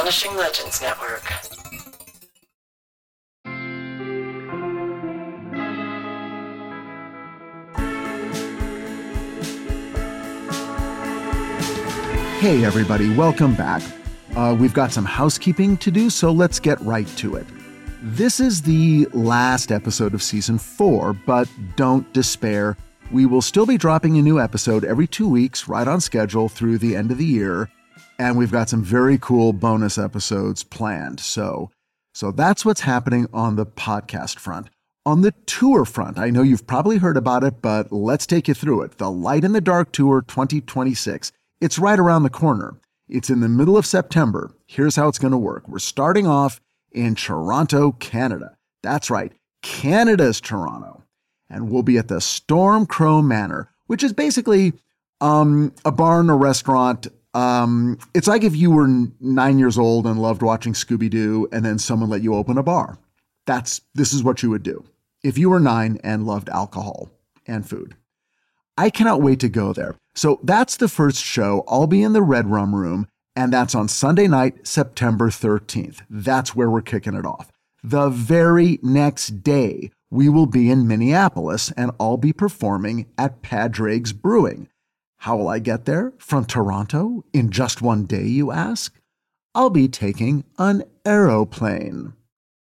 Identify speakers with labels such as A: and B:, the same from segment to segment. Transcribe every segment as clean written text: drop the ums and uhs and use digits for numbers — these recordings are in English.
A: Astonishing Legends Network.
B: Hey everybody, welcome back. We've got some housekeeping to do, so let's get right to it. This is the last episode of Season 4, but don't despair. We will still be dropping a new episode every 2 weeks, right on schedule through the end of the year, and we've got some very cool bonus episodes planned. So that's what's happening on the podcast front. On the tour front, I know you've probably heard about it, but let's take you through it. The Light in the Dark Tour 2026. It's right around the corner. It's in the middle of September. Here's how it's going to work. We're starting off in Toronto, Canada. That's right, Canada's Toronto. And we'll be at the Stormcrow Manor, which is basically a bar and a restaurant. It's like if you were 9 years old and loved watching Scooby-Doo and then someone let you open a bar. This is what you would do if you were 9 and loved alcohol and food. I cannot wait to go there. So that's the first show. I'll be in the Red Rum Room, and that's on Sunday night, September 13th. That's where we're kicking it off. The very next day, we will be in Minneapolis, and I'll be performing at Padraig's Brewing. How will I get there? From Toronto? In just one day, you ask? I'll be taking an aeroplane.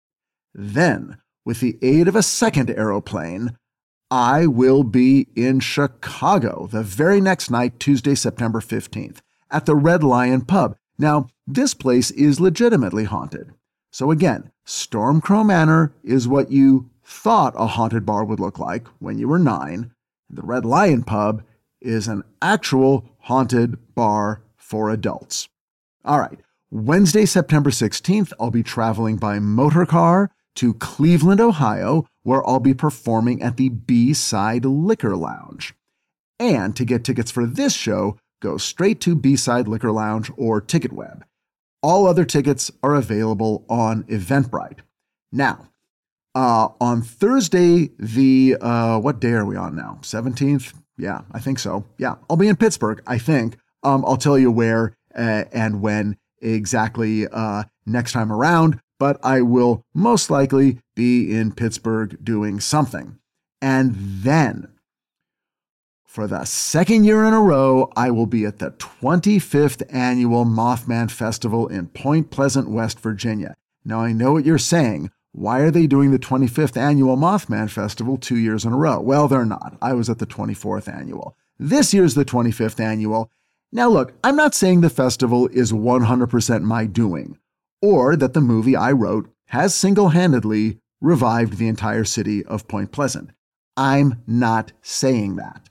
B: Then, with the aid of a second aeroplane, I will be in Chicago the very next night, Tuesday, September 15th, at the Red Lion Pub. Now, this place is legitimately haunted. So again, Stormcrow Manor is what you thought a haunted bar would look like when you were 9. The Red Lion Pub is an actual haunted bar for adults. All right, Wednesday, September 16th, I'll be traveling by motor car to Cleveland, Ohio, where I'll be performing at the B-Side Liquor Lounge. And to get tickets for this show, go straight to B-Side Liquor Lounge or TicketWeb. All other tickets are available on Eventbrite. Now, on Thursday, what day are we on now? 17th? Yeah, I think so. Yeah, I'll be in Pittsburgh, I think. I'll tell you where and when exactly next time around. But I will most likely be in Pittsburgh doing something. And then, for the second year in a row, I will be at the 25th Annual Mothman Festival in Point Pleasant, West Virginia. Now, I know what you're saying. Why are they doing the 25th Annual Mothman Festival 2 years in a row? Well, they're not. I was at the 24th Annual. This year's the 25th Annual. Now, look, I'm not saying the festival is 100% my doing, or that the movie I wrote has single-handedly revived the entire city of Point Pleasant. I'm not saying that.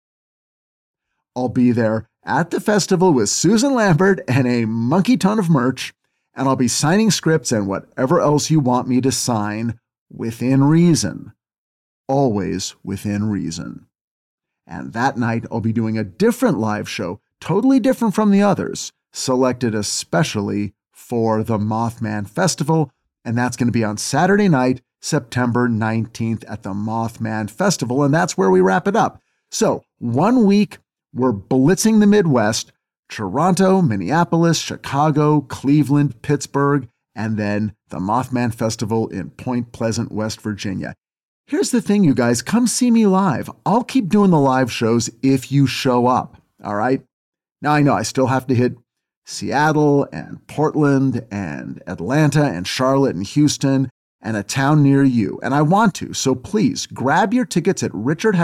B: I'll be there at the festival with Susan Lambert and a monkey ton of merch, and I'll be signing scripts and whatever else you want me to sign within reason. Always within reason. And that night, I'll be doing a different live show, totally different from the others, selected especially for the Mothman Festival, and that's going to be on Saturday night, September 19th at the Mothman Festival, and that's where we wrap it up. So, 1 week, we're blitzing the Midwest, Toronto, Minneapolis, Chicago, Cleveland, Pittsburgh, and then the Mothman Festival in Point Pleasant, West Virginia. Here's the thing, you guys, come see me live. I'll keep doing the live shows if you show up, all right? Now, I know I still have to hit Seattle and Portland and Atlanta and Charlotte and Houston and a town near you. And I want to, so please grab your tickets at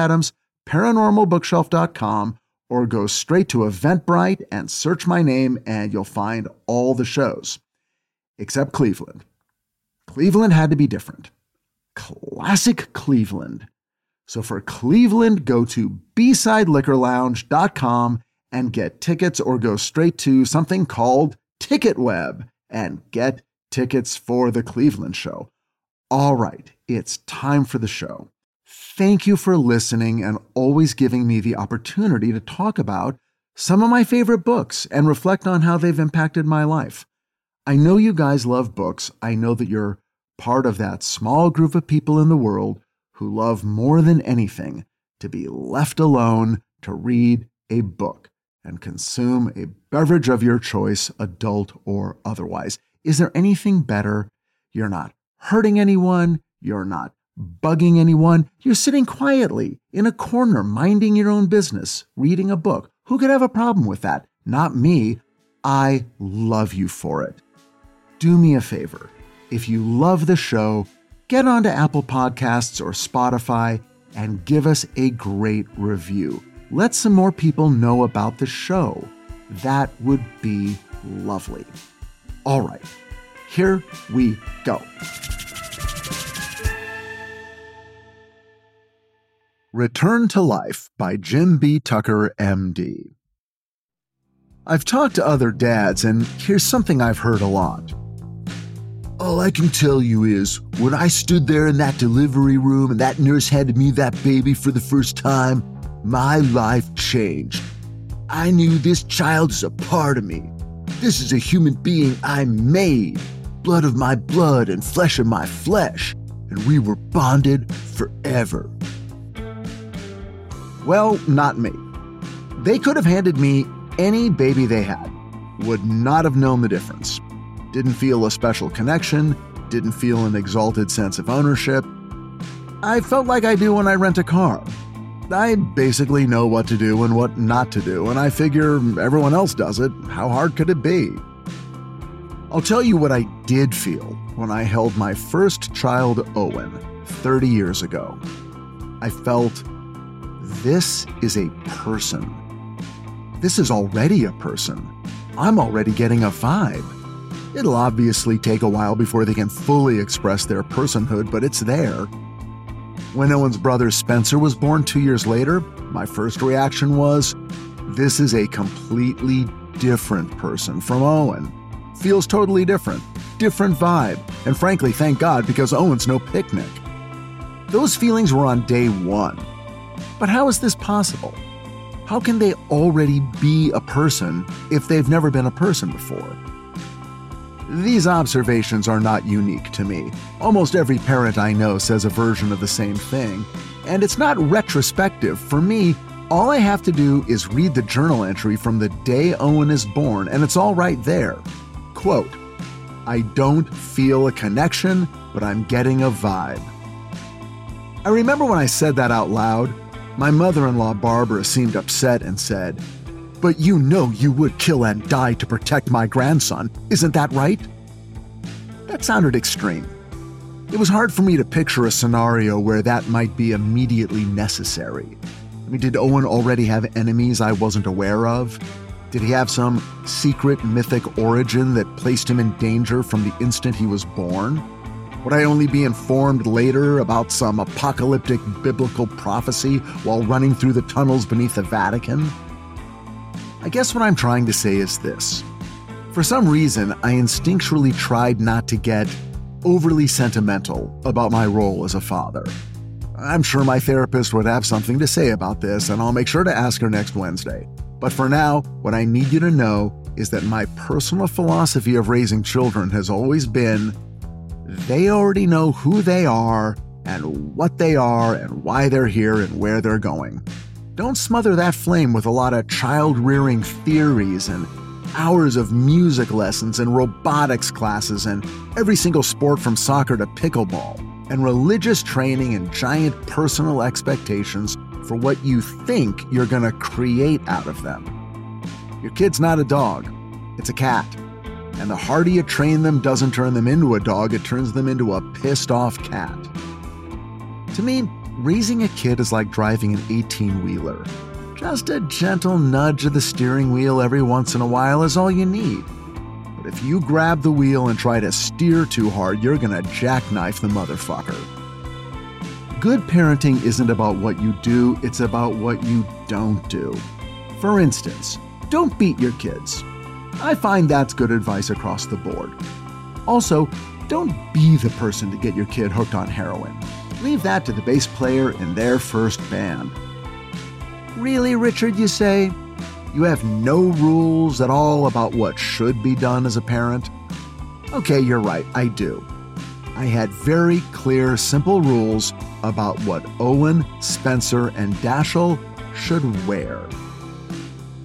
B: richardhaddamsparanormalbookshelf.com or go straight to Eventbrite and search my name and you'll find all the shows. Except Cleveland. Cleveland had to be different. Classic Cleveland. So for Cleveland, go to bsideliquorlounge.com and get tickets, or go straight to something called TicketWeb and get tickets for the Cleveland show. All right, it's time for the show. Thank you for listening and always giving me the opportunity to talk about some of my favorite books and reflect on how they've impacted my life. I know you guys love books. I know that you're part of that small group of people in the world who love more than anything to be left alone to read a book. and consume a beverage of your choice, adult or otherwise. Is there anything better? You're not hurting anyone. You're not bugging anyone. You're sitting quietly in a corner, minding your own business, reading a book. Who could have a problem with that? Not me. I love you for it. Do me a favor. If you love the show, get onto Apple Podcasts or Spotify and give us a great review. Let some more people know about the show. That would be lovely. All right, here we go. Return to Life by Jim B. Tucker, MD. I've talked to other dads, and here's something I've heard a lot. All I can tell you is, when I stood there in that delivery room and that nurse handed me that baby for the first time, my life changed. I knew this child is a part of me. This is a human being I made, blood of my blood and flesh of my flesh, and we were bonded forever. Well, not me. They could have handed me any baby they had. Would not have known the difference. Didn't feel a special connection, didn't feel an exalted sense of ownership. I felt like I do when I rent a car. I basically know what to do and what not to do, and I figure everyone else does it. How hard could it be? I'll tell you what I did feel when I held my first child, Owen, 30 years ago. I felt, this is a person. This is already a person. I'm already getting a vibe. It'll obviously take a while before they can fully express their personhood, but it's there. When Owen's brother Spencer was born 2 years later, my first reaction was, this is a completely different person from Owen. Feels totally different vibe, and frankly, thank God, because Owen's no picnic. Those feelings were on day one. But how is this possible? How can they already be a person if they've never been a person before? These observations are not unique to me. Almost every parent I know says a version of the same thing. And it's not retrospective. For me, all I have to do is read the journal entry from the day Owen is born, and it's all right there. Quote, I don't feel a connection, but I'm getting a vibe. I remember when I said that out loud, my mother-in-law Barbara seemed upset and said, but you know you would kill and die to protect my grandson, isn't that right? That sounded extreme. It was hard for me to picture a scenario where that might be immediately necessary. I mean, did Owen already have enemies I wasn't aware of? Did he have some secret mythic origin that placed him in danger from the instant he was born? Would I only be informed later about some apocalyptic biblical prophecy while running through the tunnels beneath the Vatican? I guess what I'm trying to say is this. For some reason, I instinctually tried not to get overly sentimental about my role as a father. I'm sure my therapist would have something to say about this, and I'll make sure to ask her next Wednesday. But for now, what I need you to know is that my personal philosophy of raising children has always been, they already know who they are and what they are and why they're here and where they're going. Don't smother that flame with a lot of child-rearing theories and hours of music lessons and robotics classes and every single sport from soccer to pickleball, and religious training and giant personal expectations for what you think you're going to create out of them. Your kid's not a dog, it's a cat. And the harder you train them doesn't turn them into a dog, it turns them into a pissed-off cat. To me, raising a kid is like driving an 18-wheeler. Just a gentle nudge of the steering wheel every once in a while is all you need. But if you grab the wheel and try to steer too hard, you're gonna jackknife the motherfucker. Good parenting isn't about what you do, it's about what you don't do. For instance, don't beat your kids. I find that's good advice across the board. Also, don't be the person to get your kid hooked on heroin. Leave that to the bass player in their first band. Really, Richard, you say? You have no rules at all about what should be done as a parent? Okay, you're right, I do. I had very clear, simple rules about what Owen, Spencer, and Dashiell should wear.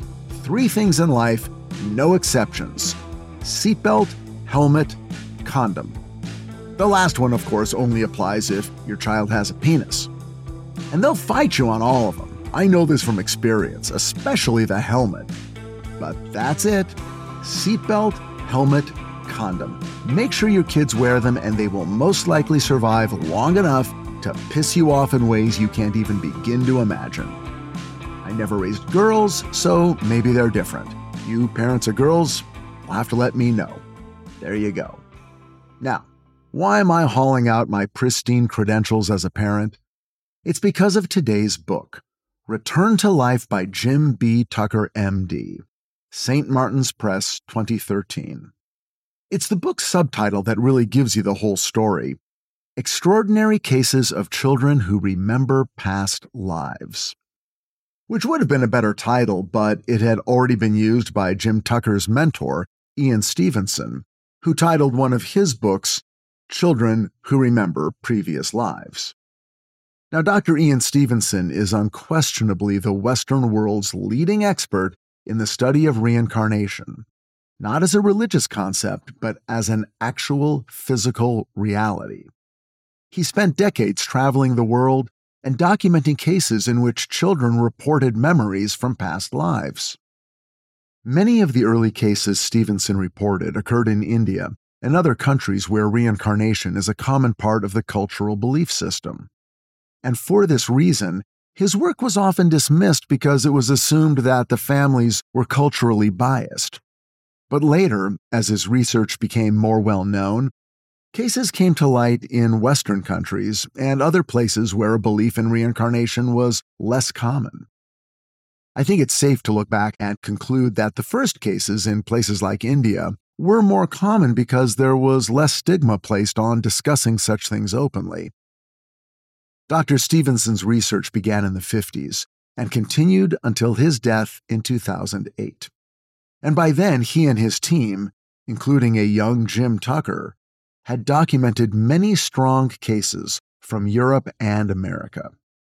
B: 3 things in life, no exceptions: seatbelt, helmet, condom. The last one, of course, only applies if your child has a penis. And they'll fight you on all of them. I know this from experience, especially the helmet. But that's it. Seatbelt, helmet, condom. Make sure your kids wear them, and they will most likely survive long enough to piss you off in ways you can't even begin to imagine. I never raised girls, so maybe they're different. You parents of girls will have to let me know. There you go. Now, why am I hauling out my pristine credentials as a parent? It's because of today's book, Return to Life by Jim B. Tucker, M.D., St. Martin's Press, 2013. It's the book's subtitle that really gives you the whole story: Extraordinary Cases of Children Who Remember Past Lives. Which would have been a better title, but it had already been used by Jim Tucker's mentor, Ian Stevenson, who titled one of his books, Children Who Remember Previous Lives. Now, Dr. Ian Stevenson is unquestionably the Western world's leading expert in the study of reincarnation, not as a religious concept, but as an actual physical reality. He spent decades traveling the world and documenting cases in which children reported memories from past lives. Many of the early cases Stevenson reported occurred in India and other countries where reincarnation is a common part of the cultural belief system. And for this reason, his work was often dismissed because it was assumed that the families were culturally biased. But later, as his research became more well-known, cases came to light in Western countries and other places where a belief in reincarnation was less common. I think it's safe to look back and conclude that the first cases in places like India were more common because there was less stigma placed on discussing such things openly. Dr. Stevenson's research began in the 50s and continued until his death in 2008. And by then, he and his team, including a young Jim Tucker, had documented many strong cases from Europe and America.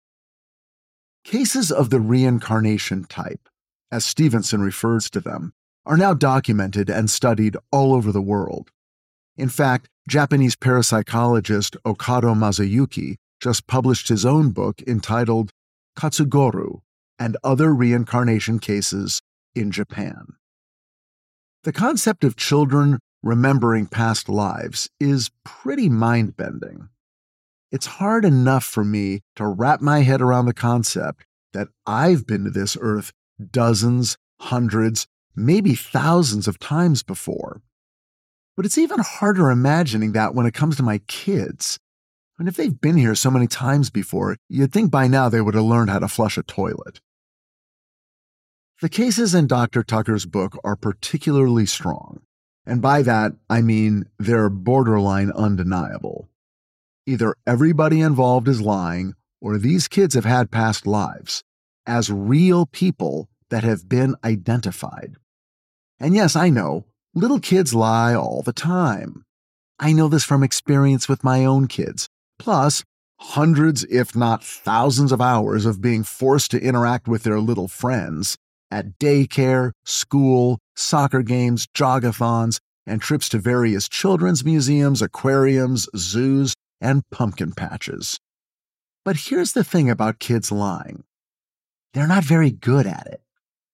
B: Cases of the reincarnation type, as Stevenson refers to them, are now documented and studied all over the world. In fact, Japanese parapsychologist Okado Mazuyuki just published his own book entitled Katsugoru and Other Reincarnation Cases in Japan. The concept of children remembering past lives is pretty mind-bending. It's hard enough for me to wrap my head around the concept that I've been to this earth dozens, hundreds, maybe thousands of times before. But it's even harder imagining that when it comes to my kids. And if they've been here so many times before, you'd think by now they would have learned how to flush a toilet. The cases in Dr. Tucker's book are particularly strong, and by that I mean they're borderline undeniable. Either everybody involved is lying, or these kids have had past lives, as real people that have been identified. And yes, I know, little kids lie all the time. I know this from experience with my own kids. Plus, hundreds, if not thousands of hours of being forced to interact with their little friends at daycare, school, soccer games, jogathons, and trips to various children's museums, aquariums, zoos, and pumpkin patches. But here's the thing about kids lying. They're not very good at it.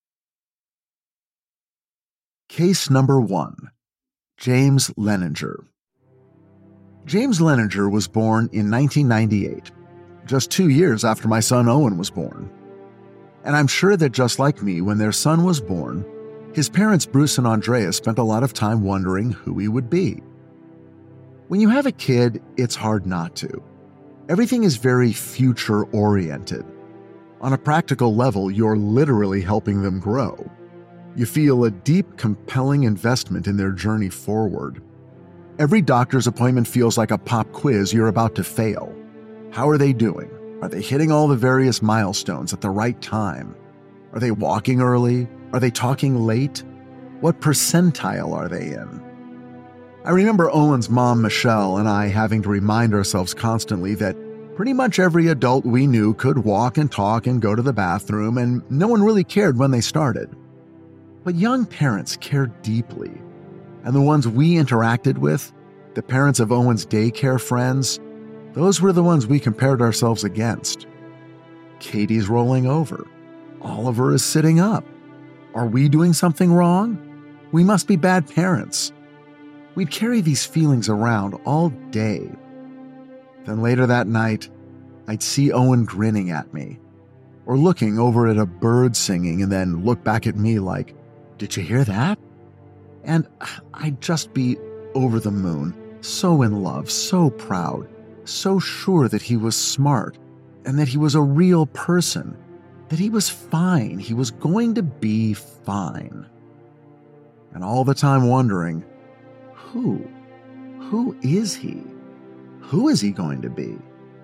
B: Case number 1. James Leninger. James Leninger was born in 1998, just 2 years after my son Owen was born. And I'm sure that just like me, when their son was born, his parents Bruce and Andrea spent a lot of time wondering who he would be. When you have a kid, it's hard not to. Everything is very future-oriented. On a practical level, you're literally helping them grow. You feel a deep, compelling investment in their journey forward. Every doctor's appointment feels like a pop quiz you're about to fail. How are they doing? Are they hitting all the various milestones at the right time? Are they walking early? Are they talking late? What percentile are they in? I remember Owen's mom, Michelle, and I having to remind ourselves constantly that pretty much every adult we knew could walk and talk and go to the bathroom, and no one really cared when they started. But young parents care deeply, and the ones we interacted with, the parents of Owen's daycare friends, those were the ones we compared ourselves against. Katie's rolling over. Oliver is sitting up. Are we doing something wrong? We must be bad parents. We'd carry these feelings around all day. Then later that night, I'd see Owen grinning at me, or looking over at a bird singing and then look back at me like, "Did you hear that?" And I'd just be over the moon, so in love, so proud, so sure that he was smart and that he was a real person, that he was fine, he was going to be fine. And all the time wondering, who is he? Who is he going to be?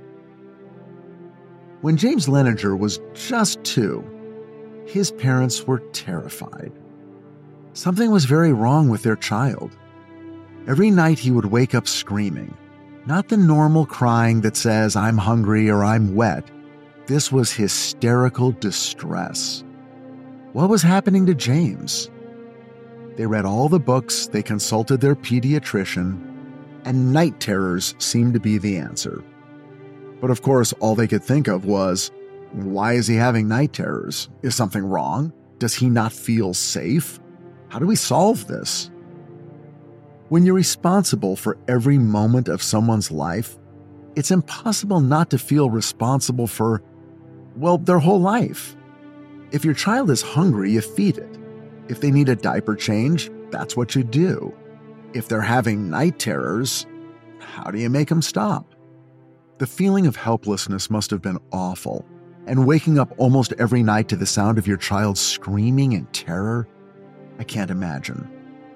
B: When James Leninger was just 2, his parents were terrified. Something was very wrong with their child. Every night he would wake up screaming, not the normal crying that says, "I'm hungry" or "I'm wet." This was hysterical distress. What was happening to James? They read all the books, they consulted their pediatrician, and night terrors seemed to be the answer. But of course, all they could think of was, why is he having night terrors? Is something wrong? Does he not feel safe? How do we solve this? When you're responsible for every moment of someone's life, it's impossible not to feel responsible for, well, their whole life. If your child is hungry, you feed it. If they need a diaper change, that's what you do. If they're having night terrors, how do you make them stop? The feeling of helplessness must have been awful, and waking up almost every night to the sound of your child screaming in terror, I can't imagine.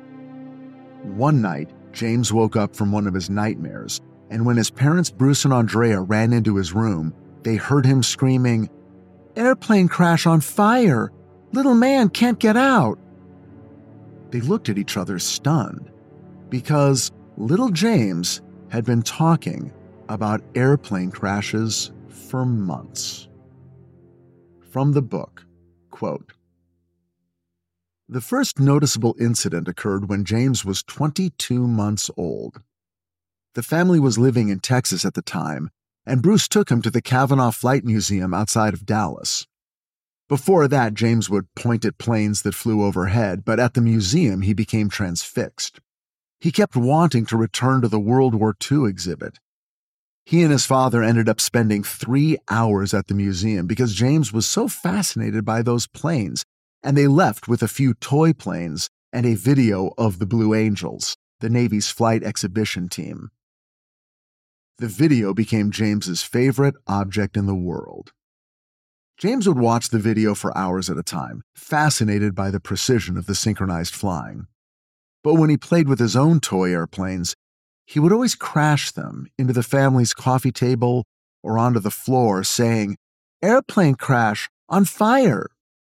B: One night, James woke up from one of his nightmares, and when his parents Bruce and Andrea ran into his room, they heard him screaming, "Airplane crash on fire! Little man can't get out!" They looked at each other stunned, because little James had been talking about airplane crashes for months. From the book, quote, "The first noticeable incident occurred when James was 22 months old. The family was living in Texas at the time, and Bruce took him to the Cavanaugh Flight Museum outside of Dallas. Before that, James would point at planes that flew overhead, but at the museum he became transfixed. He kept wanting to return to the World War II exhibit. He and his father ended up spending 3 hours at the museum because James was so fascinated by those planes, and they left with a few toy planes and a video of the Blue Angels, the Navy's flight exhibition team. The video became James's favorite object in the world. James would watch the video for hours at a time, fascinated by the precision of the synchronized flying. But when he played with his own toy airplanes, he would always crash them into the family's coffee table or onto the floor, saying, 'Airplane crash, on fire!'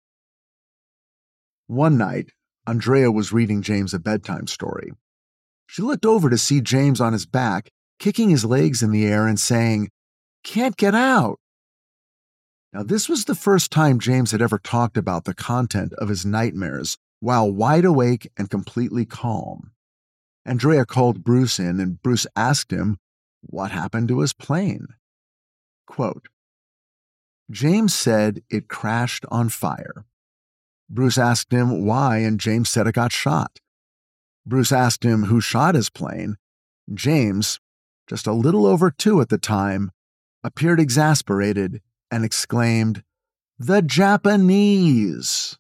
B: One night, Andrea was reading James a bedtime story. She looked over to see James on his back, kicking his legs in the air and saying, 'Can't get out!' Now, this was the first time James had ever talked about the content of his nightmares while wide awake and completely calm. Andrea called Bruce in, and Bruce asked him what happened to his plane. Quote, "James said it crashed on fire. Bruce asked him why, and James said it got shot. Bruce asked him who shot his plane. James, just a little over 2 at the time, appeared exasperated and exclaimed, 'The Japanese!'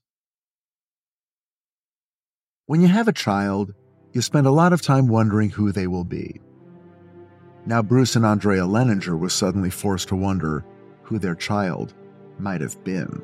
B: When you have a child, you spend a lot of time wondering who they will be. Now Bruce and Andrea Leninger was suddenly forced to wonder who their child might have been.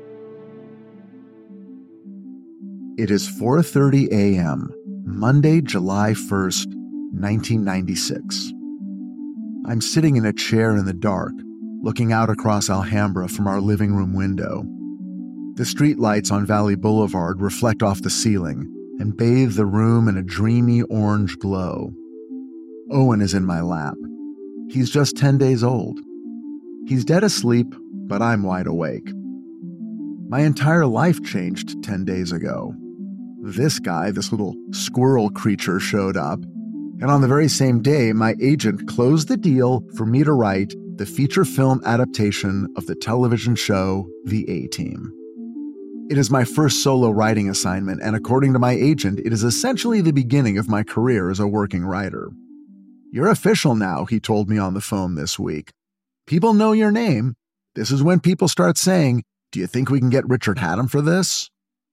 B: It is 4:30 a.m., Monday, July 1st, 1996. I'm sitting in a chair in the dark, looking out across Alhambra from our living room window. The streetlights on Valley Boulevard reflect off the ceiling and bathe the room in a dreamy orange glow. Owen is in my lap. He's just 10 days old. He's dead asleep, but I'm wide awake. My entire life changed 10 days ago. this guy, this little squirrel creature, showed up. And on the very same day, my agent closed the deal for me to write the feature film adaptation of the television show The A-Team. It is my first solo writing assignment, and according to my agent, it is essentially the beginning of my career as a working writer. "You're official now," he told me on the phone this week. "People know your name. This is when people start saying, 'Do you think we can get Richard Hatem for this?'"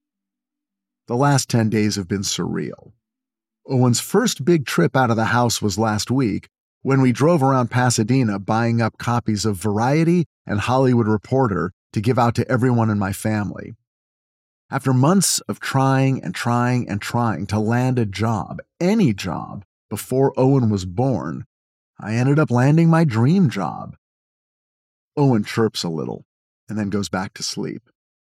B: The last 10 days have been surreal. Owen's first big trip out of the house was last week, when we drove around Pasadena buying up copies of Variety and Hollywood Reporter to give out to everyone in my family. After months of trying to land a job, any job, before Owen was born, I ended up landing my dream job. Owen chirps a little and then goes back to sleep.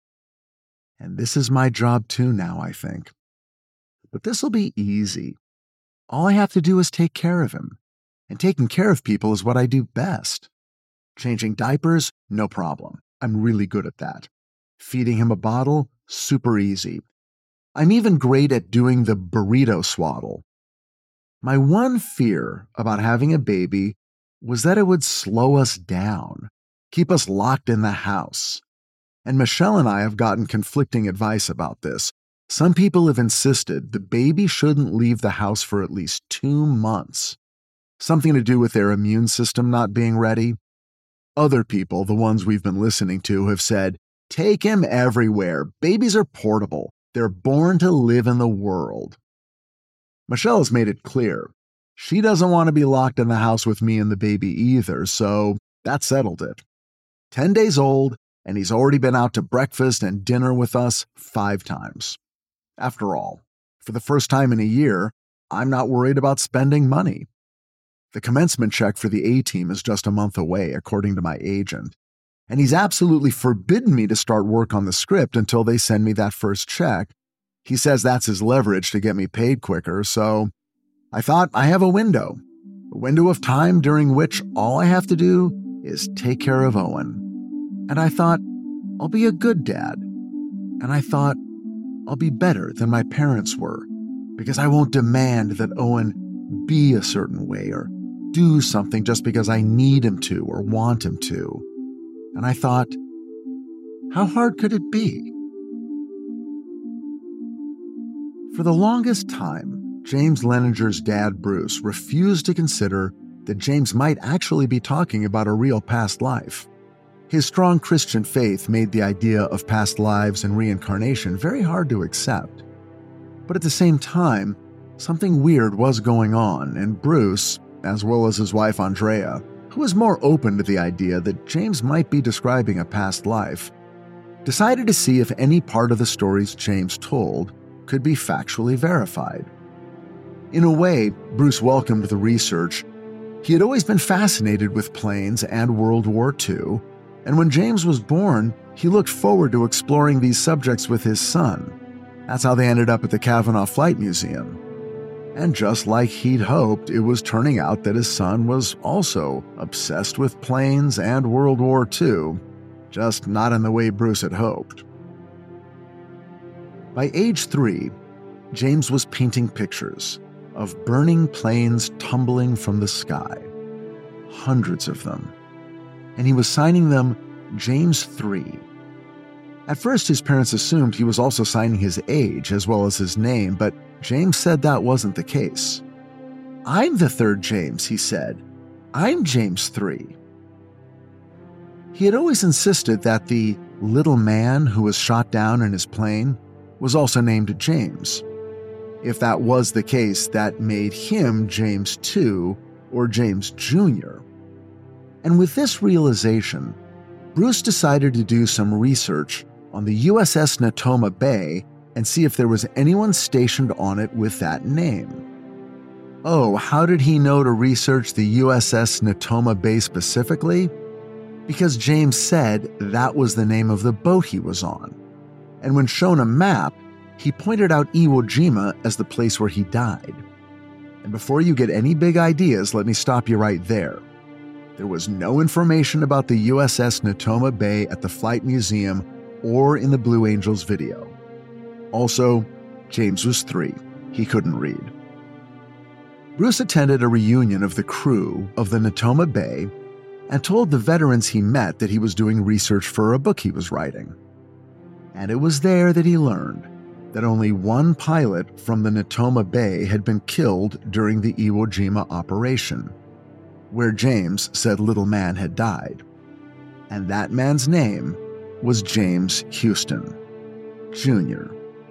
B: And this is my job too now, I think. But this'll be easy. All I have to do is take care of him. And taking care of people is what I do best. Changing diapers, no problem. I'm really good at that. Feeding him a bottle, super easy. I'm even great at doing the burrito swaddle. My one fear about having a baby was that it would slow us down, keep us locked in the house. And Michelle and I have gotten conflicting advice about this. Some people have insisted the baby shouldn't leave the house for at least 2 months. Something to do with their immune system not being ready. Other people, the ones we've been listening to, have said, "Take him everywhere. Babies are portable. They're born to live in the world." Michelle has made it clear. She doesn't want to be locked in the house with me and the baby either, so that settled it. 10 days old, and he's already been out to breakfast and dinner with us 5 times. After all, for the first time in a year, I'm not worried about spending money. The commencement check for the A-Team is just a month away, according to my agent. And he's absolutely forbidden me to start work on the script until they send me that first check. He says that's his leverage to get me paid quicker, so I thought I have a window of time during which all I have to do is take care of Owen. And I thought, I'll be a good dad. And I thought, I'll be better than my parents were, because I won't demand that Owen be a certain way or do something just because I need him to or want him to. And I thought, how hard could it be? For the longest time, James Leninger's dad, Bruce, refused to consider that James might actually be talking about a real past life. His strong Christian faith made the idea of past lives and reincarnation very hard to accept. But at the same time, something weird was going on, and Bruce, as well as his wife Andrea, who was more open to the idea that James might be describing a past life, decided to see if any part of the stories James told could be factually verified. In a way, Bruce welcomed the research. He had always been fascinated with planes and World War II, and when James was born, he looked forward to exploring these subjects with his son. That's how they ended up at the Kavanaugh Flight Museum. And just like he'd hoped, it was turning out that his son was also obsessed with planes and World War II, just not in the way Bruce had hoped. By age 3, James was painting pictures of burning planes tumbling from the sky, hundreds of them, and he was signing them James 3. At first, his parents assumed he was also signing his age as well as his name, but James said that wasn't the case. "I'm the third James," he said. "I'm James 3. He had always insisted that the little man who was shot down in his plane was also named James. If that was the case, that made him James 2 or James Jr. And with this realization, Bruce decided to do some research on the USS Natoma Bay and see if there was anyone stationed on it with that name. Oh, how did he know to research the USS Natoma Bay specifically? Because James said that was the name of the boat he was on. And when shown a map, he pointed out Iwo Jima as the place where he died. And before you get any big ideas, let me stop you right there. There was no information about the USS Natoma Bay at the Flight Museum or in the Blue Angels video. Also, James was 3. He couldn't read. Bruce attended a reunion of the crew of the Natoma Bay and told the veterans he met that he was doing research for a book he was writing. And it was there that he learned that only one pilot from the Natoma Bay had been killed during the Iwo Jima operation, where James said little man had died. And that man's name was James Houston, Jr.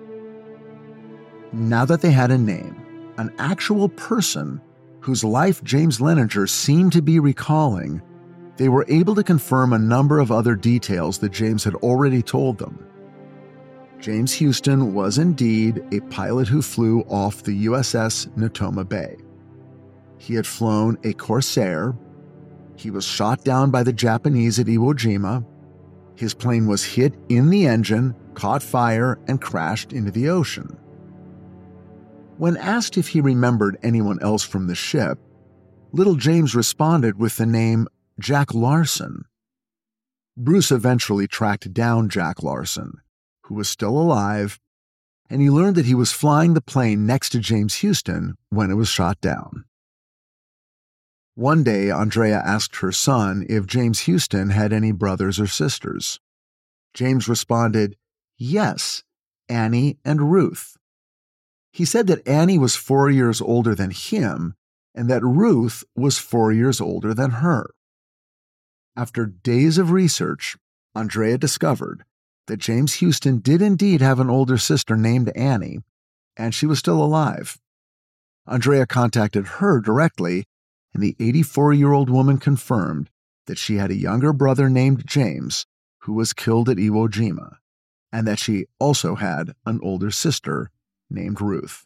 B: Now that they had a name, an actual person whose life James Leninger seemed to be recalling, they were able to confirm a number of other details that James had already told them. James Houston was indeed a pilot who flew off the USS Natoma Bay. He had flown a Corsair. He was shot down by the Japanese at Iwo Jima. His plane was hit in the engine, caught fire, and crashed into the ocean. When asked if he remembered anyone else from the ship, little James responded with the name Jack Larson. Bruce eventually tracked down Jack Larson, who was still alive, and he learned that he was flying the plane next to James Houston when it was shot down. One day, Andrea asked her son if James Houston had any brothers or sisters. James responded, "Yes, Annie and Ruth." He said that Annie was 4 years older than him and that Ruth was 4 years older than her. After days of research, Andrea discovered that James Houston did indeed have an older sister named Annie, and she was still alive. Andrea contacted her directly, and the 84-year-old woman confirmed that she had a younger brother named James who was killed at Iwo Jima, and that she also had an older sister named Ruth.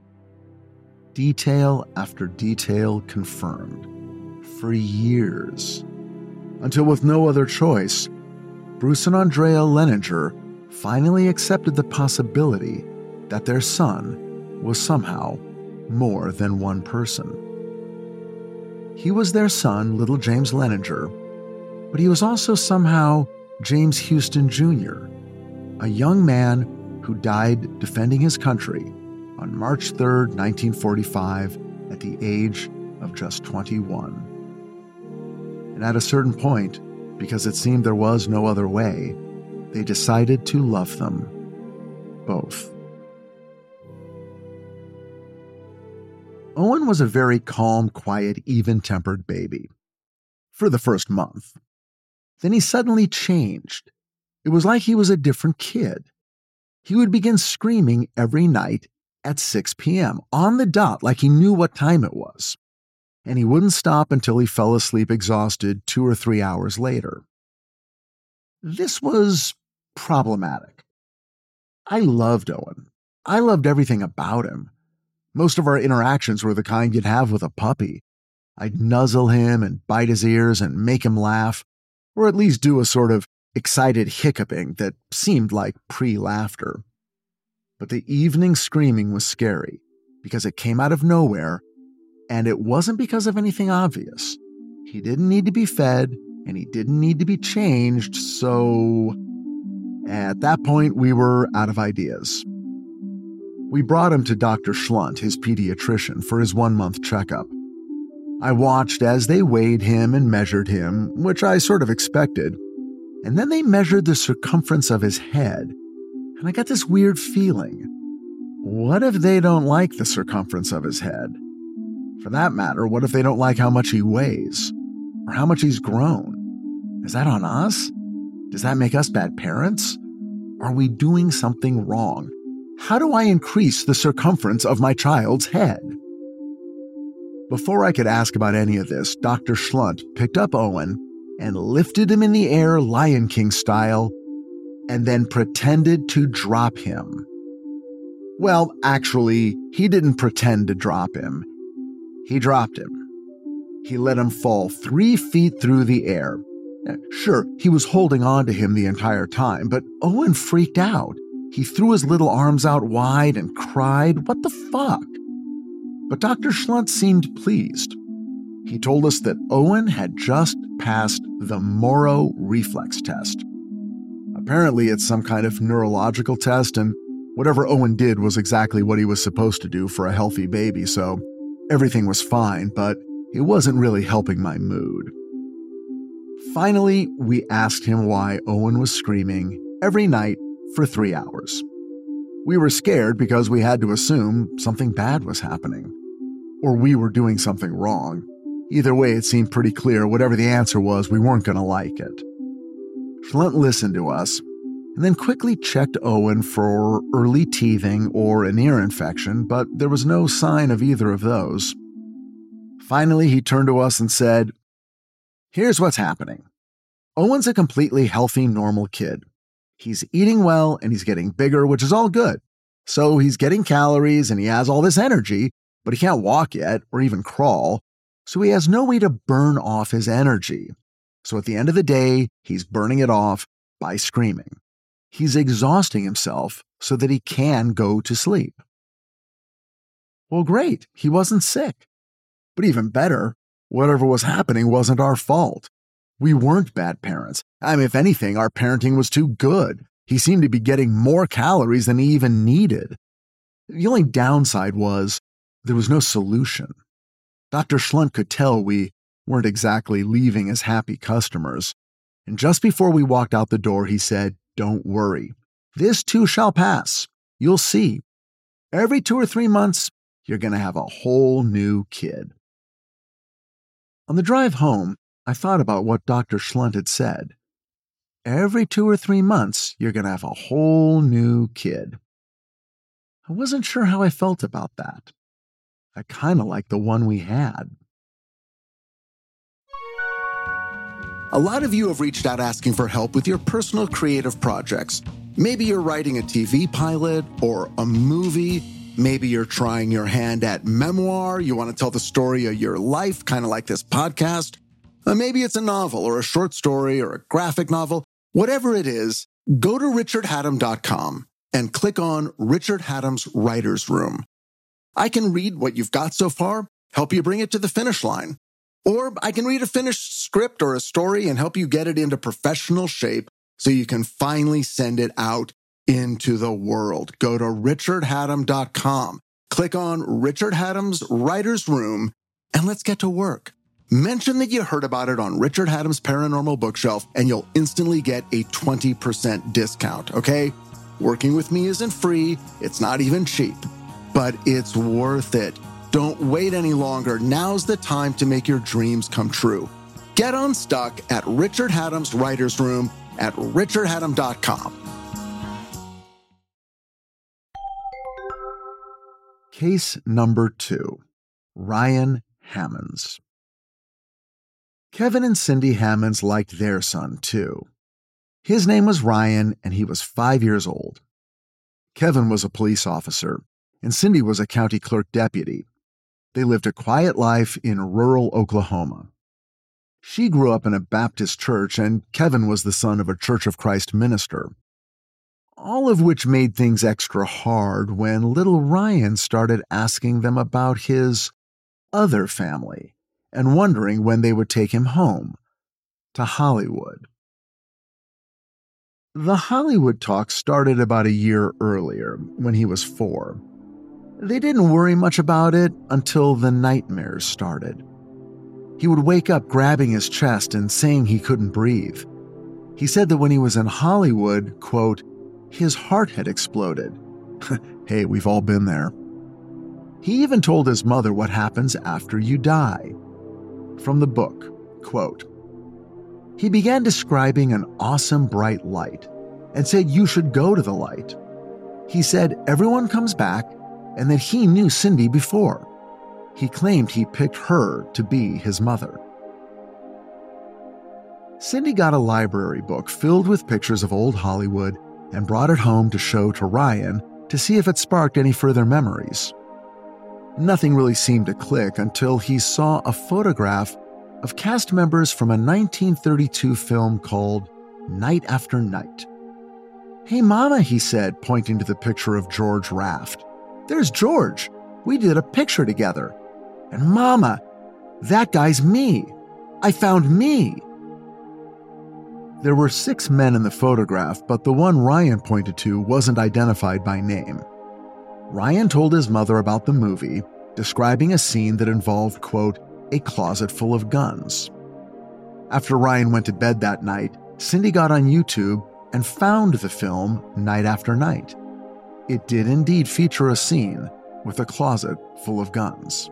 B: Detail after detail confirmed, for years, until with no other choice, Bruce and Andrea Leninger finally accepted the possibility that their son was somehow more than one person. He was their son, little James Leninger, but he was also somehow James Houston Jr., a young man who died defending his country on March 3, 1945, at the age of just 21. And at a certain point, because it seemed there was no other way, they decided to love them both. Owen was a very calm, quiet, even-tempered baby for the first month. Then he suddenly changed. It was like he was a different kid. He would begin screaming every night at 6 p.m., on the dot, like he knew what time it was. And he wouldn't stop until he fell asleep exhausted 2 or 3 hours later. This was problematic. I loved Owen. I loved everything about him. Most of our interactions were the kind you'd have with a puppy. I'd nuzzle him and bite his ears and make him laugh, or at least do a sort of excited hiccuping that seemed like pre-laughter. But the evening screaming was scary because it came out of nowhere, and it wasn't because of anything obvious. He didn't need to be fed, and he didn't need to be changed, so at that point we were out of ideas. We brought him to Dr. Schlunt, his pediatrician, for his 1-month checkup. I watched as they weighed him and measured him, which I sort of expected, and then they measured the circumference of his head, and I got this weird feeling. What if they don't like the circumference of his head? For that matter, what if they don't like how much he weighs, or how much he's grown? Is that on us? Does that make us bad parents? Are we doing something wrong? How do I increase the circumference of my child's head? Before I could ask about any of this, Dr. Schlunt picked up Owen and lifted him in the air Lion King style, and then pretended to drop him. Well, actually, he didn't pretend to drop him. He dropped him. He let him fall 3 feet through the air. Sure, he was holding on to him the entire time, but Owen freaked out. He threw his little arms out wide and cried, "What the fuck?" But Dr. Schlunt seemed pleased. He told us that Owen had just passed the Moro reflex test. Apparently, it's some kind of neurological test, and Whatever Owen did was exactly what he was supposed to do for a healthy baby, so everything was fine, but it wasn't really helping my mood. Finally, we asked him why Owen was screaming every night for 3 hours. We were scared because we had to assume something bad was happening, or we were doing something wrong. Either way, it seemed pretty clear whatever the answer was, we weren't going to like it. Schlent listened to us, and then quickly checked Owen for early teething or an ear infection, but there was no sign of either of those. Finally, he turned to us and said, "Here's what's happening. Owen's a completely healthy, normal kid. He's eating well and he's getting bigger, which is all good. So he's getting calories and he has all this energy, but he can't walk yet or even crawl, so he has no way to burn off his energy. So at the end of the day, he's burning it off by screaming. He's exhausting himself so that he can go to sleep." Well, great, he wasn't sick. But even better, whatever was happening wasn't our fault. We weren't bad parents. If anything, our parenting was too good. He seemed to be getting more calories than he even needed. The only downside was there was no solution. Dr. Schlent could tell we weren't exactly leaving as happy customers. And just before we walked out the door, he said, "Don't worry. This too shall pass. You'll see. Every 2 or 3 months, you're going to have a whole new kid." On the drive home, I thought about what Dr. Schlent had said. Every 2 or 3 months, you're going to have a whole new kid. I wasn't sure how I felt about that. I kind of liked the one we had. A lot of you have reached out asking for help with your personal creative projects. Maybe you're writing a TV pilot or a movie. Maybe you're trying your hand at memoir. You want to tell the story of your life, kind of like this podcast. Maybe it's a novel or a short story or a graphic novel. Whatever it is, go to richardhatem.com and click on Richard Hatem's Writer's Room. I can read what you've got so far, help you bring it to the finish line. Or I can read a finished script or a story and help you get it into professional shape so you can finally send it out into the world. Go to richardhatem.com, click on Richard Hatem's Writer's Room, and let's get to work. Mention that you heard about it on Richard Hatem's Paranormal Bookshelf, and you'll instantly get a 20% discount, okay? Working with me isn't free, it's not even cheap, but it's worth it. Don't wait any longer. Now's the time to make your dreams come true. Get unstuck at Richard Hatem's Writer's Room at richardhatem.com. Case number 2. Ryan Hammonds. Kevin and Cindy Hammonds liked their son, too. His name was Ryan, and he was 5 years old. Kevin was a police officer, and Cindy was a county clerk deputy. They lived a quiet life in rural Oklahoma. She grew up in a Baptist church, and Kevin was the son of a Church of Christ minister. All of which made things extra hard when little Ryan started asking them about his other family and wondering when they would take him home to Hollywood. The Hollywood talk started about a year earlier, when he was 4. They didn't worry much about it until the nightmares started. He would wake up grabbing his chest and saying he couldn't breathe. He said that when he was in Hollywood, quote, his heart had exploded. Hey, we've all been there. He even told his mother what happens after you die. From the book, quote, he began describing an awesome bright light and said you should go to the light. He said everyone comes back and that he knew Cindy before. He claimed he picked her to be his mother. Cindy got a library book filled with pictures of old Hollywood and brought it home to show to Ryan to see if it sparked any further memories. Nothing really seemed to click until he saw a photograph of cast members from a 1932 film called Night After Night. Hey, Mama, he said, pointing to the picture of George Raft. There's George. We did a picture together. And Mama, that guy's me. I found me. There were 6 men in the photograph, but the one Ryan pointed to wasn't identified by name. Ryan told his mother about the movie, describing a scene that involved, quote, a closet full of guns. After Ryan went to bed that night, Cindy got on YouTube and found the film Night After Night. It did indeed feature a scene with a closet full of guns.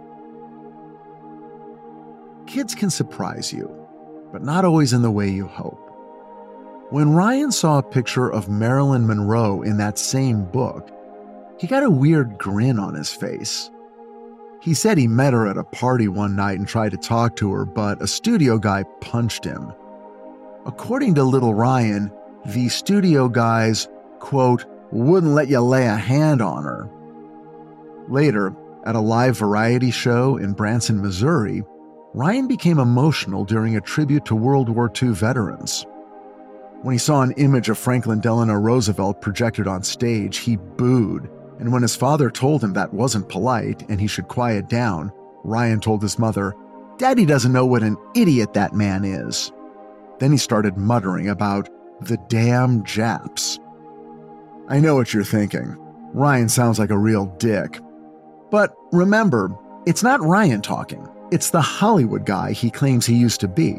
B: Kids can surprise you, but not always in the way you hope. When Ryan saw a picture of Marilyn Monroe in that same book, he got a weird grin on his face. He said he met her at a party one night and tried to talk to her, but a studio guy punched him. According to little Ryan, the studio guys, quote, wouldn't let you lay a hand on her. Later, at a live variety show in Branson, Missouri, Ryan became emotional during a tribute to World War II veterans. When he saw an image of Franklin Delano Roosevelt projected on stage, he booed, and when his father told him that wasn't polite and he should quiet down, Ryan told his mother, "Daddy doesn't know what an idiot that man is." Then he started muttering about the damn Japs. I know what you're thinking. Ryan sounds like a real dick. But remember, it's not Ryan talking. It's the Hollywood guy he claims he used to be.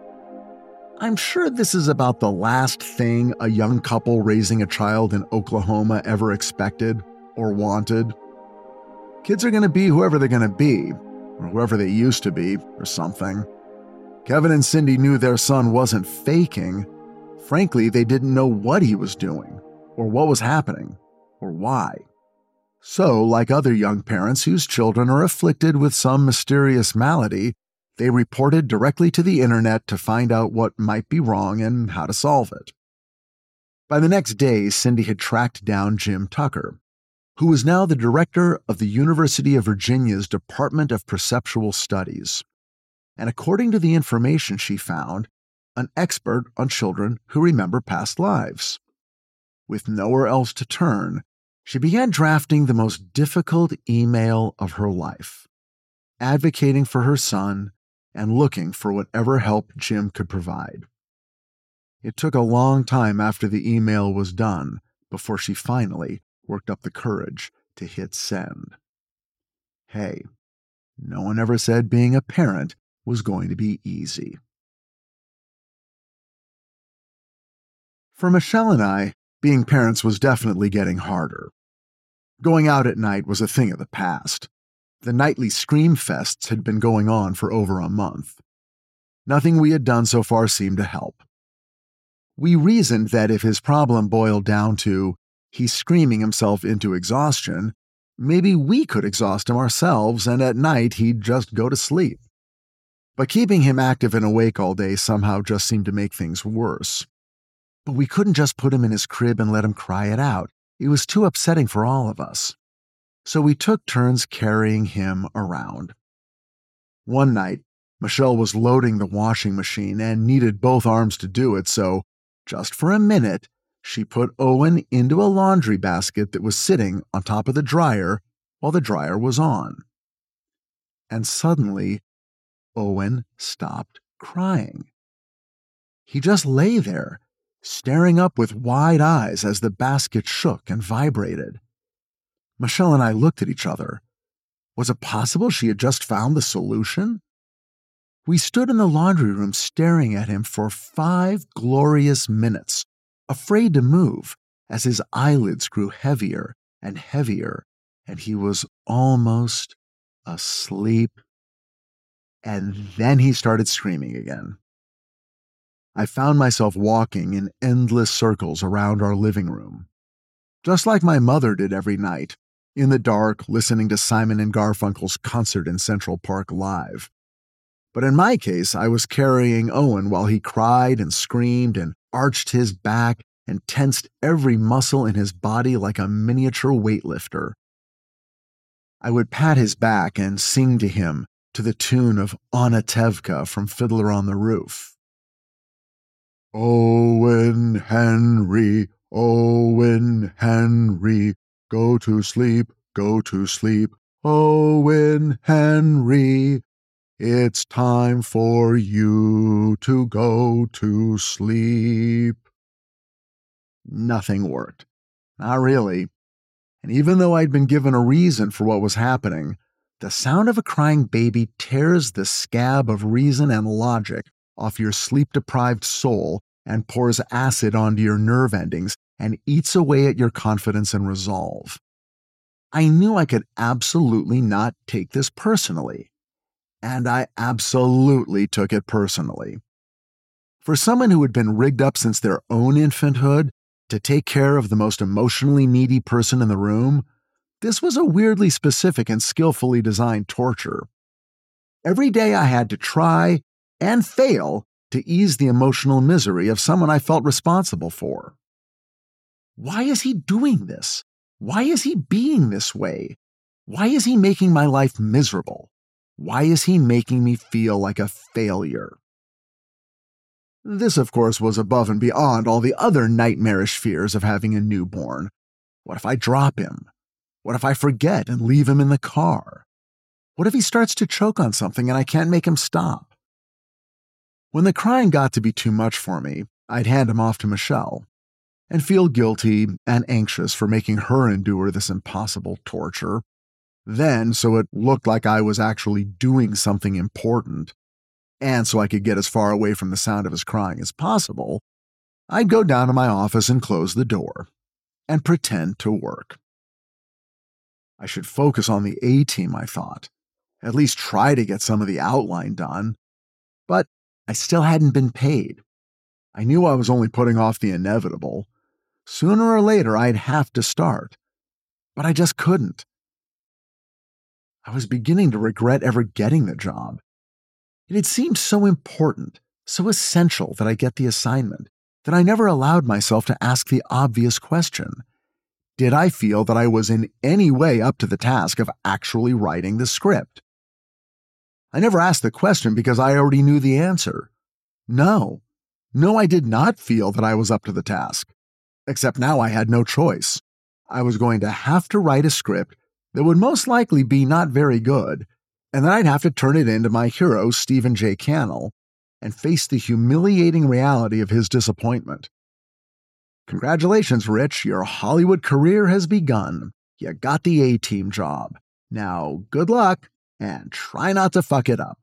B: I'm sure this is about the last thing a young couple raising a child in Oklahoma ever expected or wanted. Kids are going to be whoever they're going to be, or whoever they used to be, or something. Kevin and Cindy knew their son wasn't faking. Frankly, they didn't know what he was doing, or what was happening, or why. So, like other young parents whose children are afflicted with some mysterious malady, they reported directly to the internet to find out what might be wrong and how to solve it. By the next day, Cindy had tracked down Jim Tucker, who was now the director of the University of Virginia's Department of Perceptual Studies, and according to the information she found, an expert on children who remember past lives. With nowhere else to turn, she began drafting the most difficult email of her life, advocating for her son and looking for whatever help Jim could provide. It took a long time after the email was done before she finally worked up the courage to hit send. Hey, no one ever said being a parent was going to be easy. For Michelle and I, being parents was definitely getting harder. Going out at night was a thing of the past. The nightly scream fests had been going on for over a month. Nothing we had done so far seemed to help. We reasoned that if his problem boiled down to he's screaming himself into exhaustion, maybe we could exhaust him ourselves and at night he'd just go to sleep. But keeping him active and awake all day somehow just seemed to make things worse. But we couldn't just put him in his crib and let him cry it out. It was too upsetting for all of us. So we took turns carrying him around. One night, Michelle was loading the washing machine and needed both arms to do it, so, just for a minute, she put Owen into a laundry basket that was sitting on top of the dryer while the dryer was on. And suddenly, Owen stopped crying. He just lay there, staring up with wide eyes as the basket shook and vibrated. Michelle and I looked at each other. Was it possible she had just found the solution? We stood in the laundry room staring at him for 5 glorious minutes, afraid to move as his eyelids grew heavier and heavier, and he was almost asleep. And then he started screaming again. I found myself walking in endless circles around our living room, just like my mother did every night, in the dark, listening to Simon and Garfunkel's concert in Central Park live. But in my case, I was carrying Owen while he cried and screamed and arched his back and tensed every muscle in his body like a miniature weightlifter. I would pat his back and sing to him to the tune of Anna Tevka from Fiddler on the Roof. Owen Henry, Owen Henry, go to sleep, Owen Henry. It's time for you to go to sleep. Nothing worked. Not really. And even though I'd been given a reason for what was happening, the sound of a crying baby tears the scab of reason and logic off your sleep-deprived soul and pours acid onto your nerve endings and eats away at your confidence and resolve. I knew I could absolutely not take this personally. And I absolutely took it personally. For someone who had been rigged up since their own infanthood to take care of the most emotionally needy person in the room, this was a weirdly specific and skillfully designed torture. Every day I had to try and fail to ease the emotional misery of someone I felt responsible for. Why is he doing this? Why is he being this way? Why is he making my life miserable? Why is he making me feel like a failure? This, of course, was above and beyond all the other nightmarish fears of having a newborn. What if I drop him? What if I forget and leave him in the car? What if he starts to choke on something and I can't make him stop? When the crying got to be too much for me, I'd hand him off to Michelle and feel guilty and anxious for making her endure this impossible torture. Then, so it looked like I was actually doing something important, and so I could get as far away from the sound of his crying as possible, I'd go down to my office and close the door, and pretend to work. I should focus on the A-team, I thought. At least try to get some of the outline done. But I still hadn't been paid. I knew I was only putting off the inevitable. Sooner or later, I'd have to start. But I just couldn't. I was beginning to regret ever getting the job. It had seemed so important, so essential that I get the assignment, that I never allowed myself to ask the obvious question. Did I feel that I was in any way up to the task of actually writing the script? I never asked the question because I already knew the answer. No, I did not feel that I was up to the task. Except now I had no choice. I was going to have to write a script that would most likely be not very good, and then I'd have to turn it in to my hero, Stephen J. Cannell, and face the humiliating reality of his disappointment. Congratulations, Rich, your Hollywood career has begun. You got the A-team job. Now, good luck, and try not to fuck it up.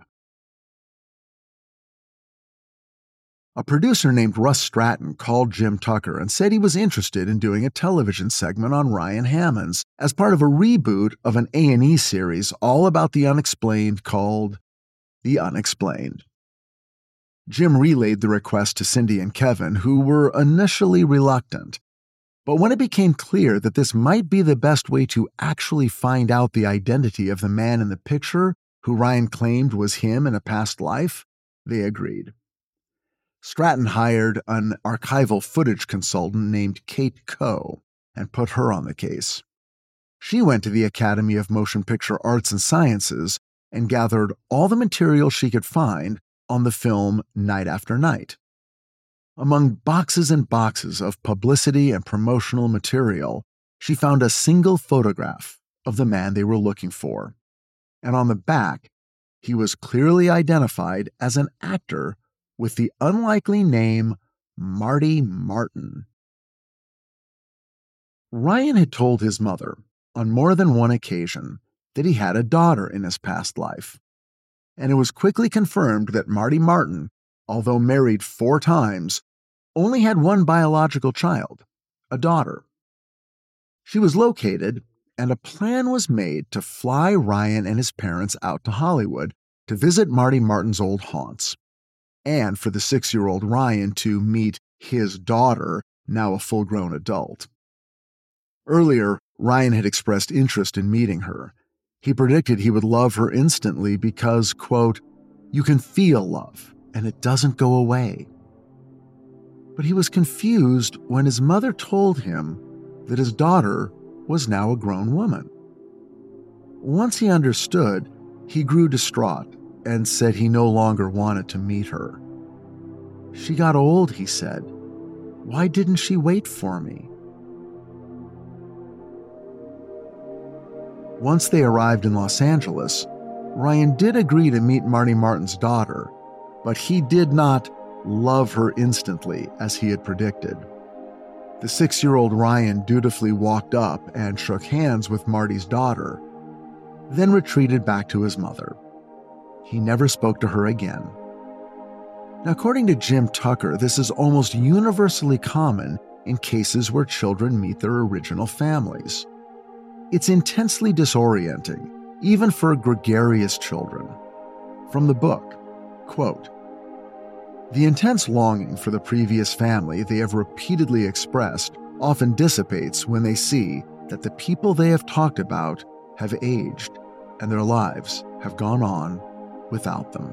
B: A producer named Russ Stratton called Jim Tucker and said he was interested in doing a television segment on Ryan Hammonds as part of a reboot of an A&E series all about the unexplained called The Unexplained. Jim relayed the request to Cindy and Kevin, who were initially reluctant. But when it became clear that this might be the best way to actually find out the identity of the man in the picture who Ryan claimed was him in a past life, they agreed. Stratton hired an archival footage consultant named Kate Coe and put her on the case. She went to the Academy of Motion Picture Arts and Sciences and gathered all the material she could find on the film Night After Night. Among boxes and boxes of publicity and promotional material, she found a single photograph of the man they were looking for. And on the back, he was clearly identified as an actor with the unlikely name Marty Martin. Ryan had told his mother on more than one occasion that he had a daughter in his past life, and it was quickly confirmed that Marty Martin, although married 4 times, only had one biological child, a daughter. She was located, and a plan was made to fly Ryan and his parents out to Hollywood to visit Marty Martin's old haunts, and for the 6-year-old Ryan to meet his daughter, now a full-grown adult. Earlier, Ryan had expressed interest in meeting her. He predicted he would love her instantly because, quote, "You can feel love, and it doesn't go away." But he was confused when his mother told him that his daughter was now a grown woman. Once he understood, he grew distraught and said he no longer wanted to meet her. "She got old," he said. "Why didn't she wait for me?" Once they arrived in Los Angeles, Ryan did agree to meet Marty Martin's daughter, but he did not love her instantly as he had predicted. The 6-year-old Ryan dutifully walked up and shook hands with Marty's daughter, then retreated back to his mother. He never spoke to her again. Now, according to Jim Tucker, this is almost universally common in cases where children meet their original families. It's intensely disorienting, even for gregarious children. From the book, quote, "The intense longing for the previous family they have repeatedly expressed often dissipates when they see that the people they have talked about have aged and their lives have gone on without them."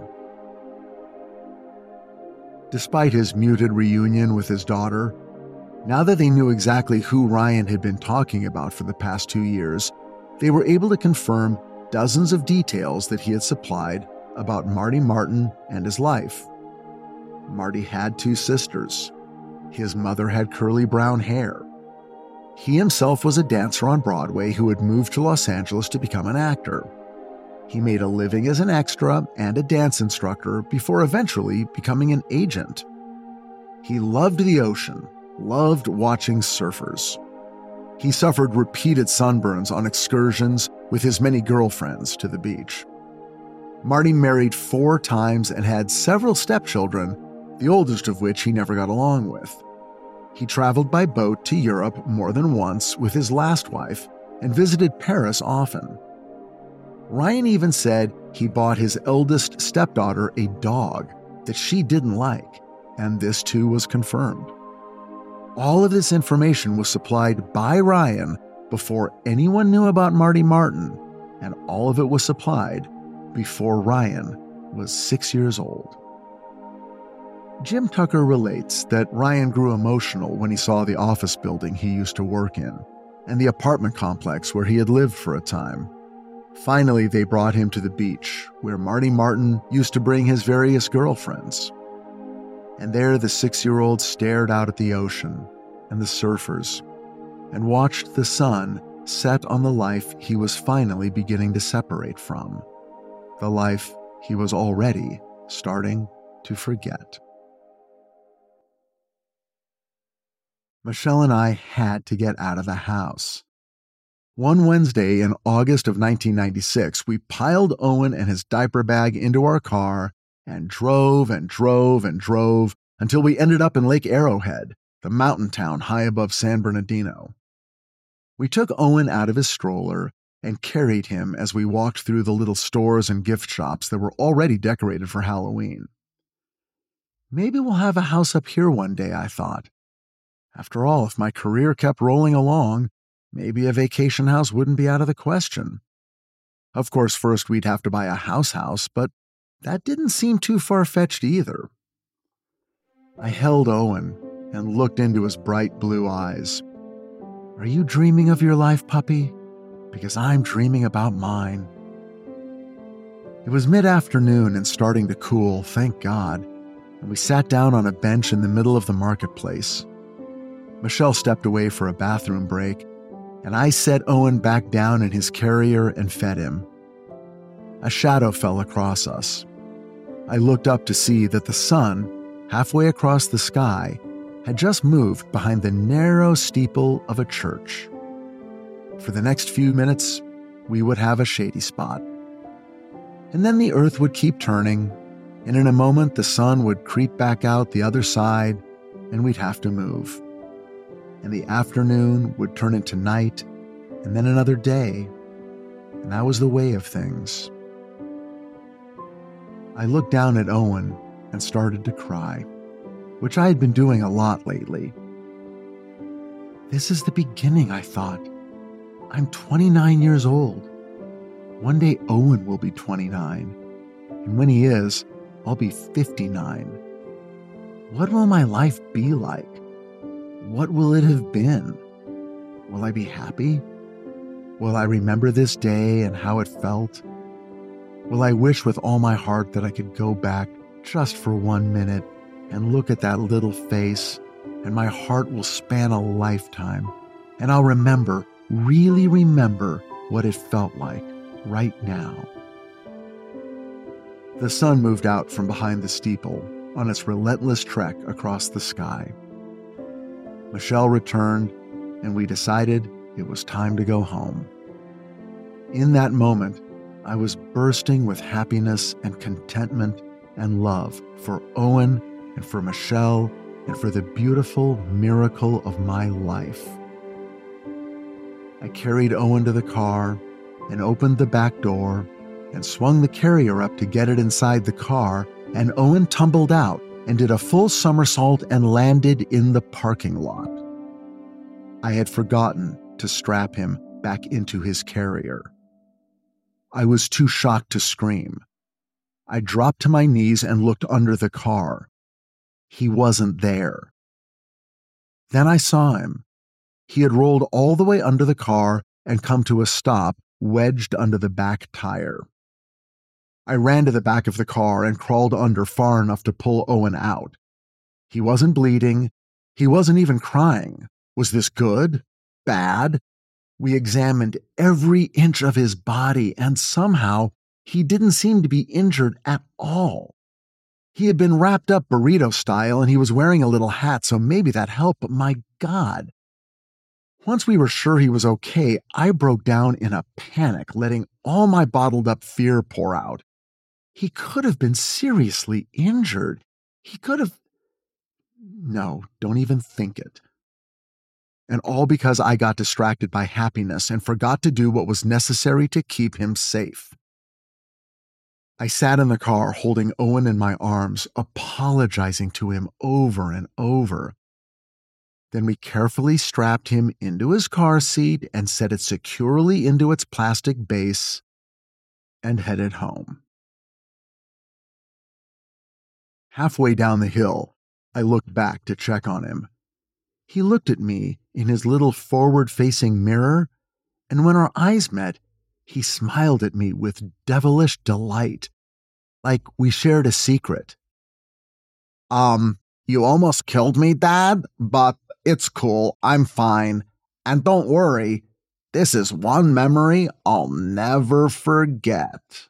B: Despite his muted reunion with his daughter, now that they knew exactly who Ryan had been talking about for the past 2 years, they were able to confirm dozens of details that he had supplied about Marty Martin and his life. Marty had 2 sisters. His mother had curly brown hair. He himself was a dancer on Broadway who had moved to Los Angeles to become an actor. He made a living as an extra and a dance instructor before eventually becoming an agent. He loved the ocean, loved watching surfers. He suffered repeated sunburns on excursions with his many girlfriends to the beach. Marty married 4 times and had several stepchildren, the oldest of which he never got along with. He traveled by boat to Europe more than once with his last wife and visited Paris often. Ryan even said he bought his eldest stepdaughter a dog that she didn't like, and this too was confirmed. All of this information was supplied by Ryan before anyone knew about Marty Martin, and all of it was supplied before Ryan was 6 years old. Jim Tucker relates that Ryan grew emotional when he saw the office building he used to work in and the apartment complex where he had lived for a time. Finally, they brought him to the beach, where Marty Martin used to bring his various girlfriends. And there the 6-year-old stared out at the ocean and the surfers and watched the sun set on the life he was finally beginning to separate from, the life he was already starting to forget. Michelle and I had to get out of the house. One Wednesday in August of 1996, we piled Owen and his diaper bag into our car and drove and drove and drove until we ended up in Lake Arrowhead, the mountain town high above San Bernardino. We took Owen out of his stroller and carried him as we walked through the little stores and gift shops that were already decorated for Halloween. Maybe we'll have a house up here one day, I thought. After all, if my career kept rolling along, maybe a vacation house wouldn't be out of the question. Of course, first we'd have to buy a house, but that didn't seem too far-fetched either. I held Owen and looked into his bright blue eyes. "Are you dreaming of your life, puppy? Because I'm dreaming about mine." It was mid-afternoon and starting to cool, thank God, and we sat down on a bench in the middle of the marketplace. Michelle stepped away for a bathroom break, and I set Owen back down in his carrier and fed him. A shadow fell across us. I looked up to see that the sun, halfway across the sky, had just moved behind the narrow steeple of a church. For the next few minutes, we would have a shady spot. And then the earth would keep turning, and in a moment the sun would creep back out the other side, and we'd have to move. And the afternoon would turn into night, and then another day, and that was the way of things. I looked down at Owen and started to cry, which I had been doing a lot lately. This is the beginning, I thought. I'm 29 years old. One day Owen will be 29, and when he is, I'll be 59. What will my life be like? What will it have been? Will I be happy? Will I remember this day and how it felt? Will I wish with all my heart that I could go back just for 1 minute and look at that little face, and my heart will span a lifetime, and I'll remember, really remember what it felt like right now. The sun moved out from behind the steeple on its relentless trek across the sky. Michelle returned, and we decided it was time to go home. In that moment, I was bursting with happiness and contentment and love for Owen and for Michelle and for the beautiful miracle of my life. I carried Owen to the car and opened the back door and swung the carrier up to get it inside the car, and Owen tumbled out and did a full somersault and landed in the parking lot. I had forgotten to strap him back into his carrier. I was too shocked to scream. I dropped to my knees and looked under the car. He wasn't there. Then I saw him. He had rolled all the way under the car and come to a stop, wedged under the back tire. I ran to the back of the car and crawled under far enough to pull Owen out. He wasn't bleeding. He wasn't even crying. Was this good? Bad? We examined every inch of his body, and somehow he didn't seem to be injured at all. He had been wrapped up burrito style, and he was wearing a little hat, so maybe that helped, but my God. Once we were sure he was okay, I broke down in a panic, letting all my bottled up fear pour out. He could have been seriously injured. He could have... No, don't even think it. And all because I got distracted by happiness and forgot to do what was necessary to keep him safe. I sat in the car holding Owen in my arms, apologizing to him over and over. Then we carefully strapped him into his car seat and set it securely into its plastic base and headed home. Halfway down the hill, I looked back to check on him. He looked at me in his little forward-facing mirror, and when our eyes met, he smiled at me with devilish delight, like we shared a secret. You almost killed me, Dad, but it's cool, I'm fine. And don't worry, this is one memory I'll never forget.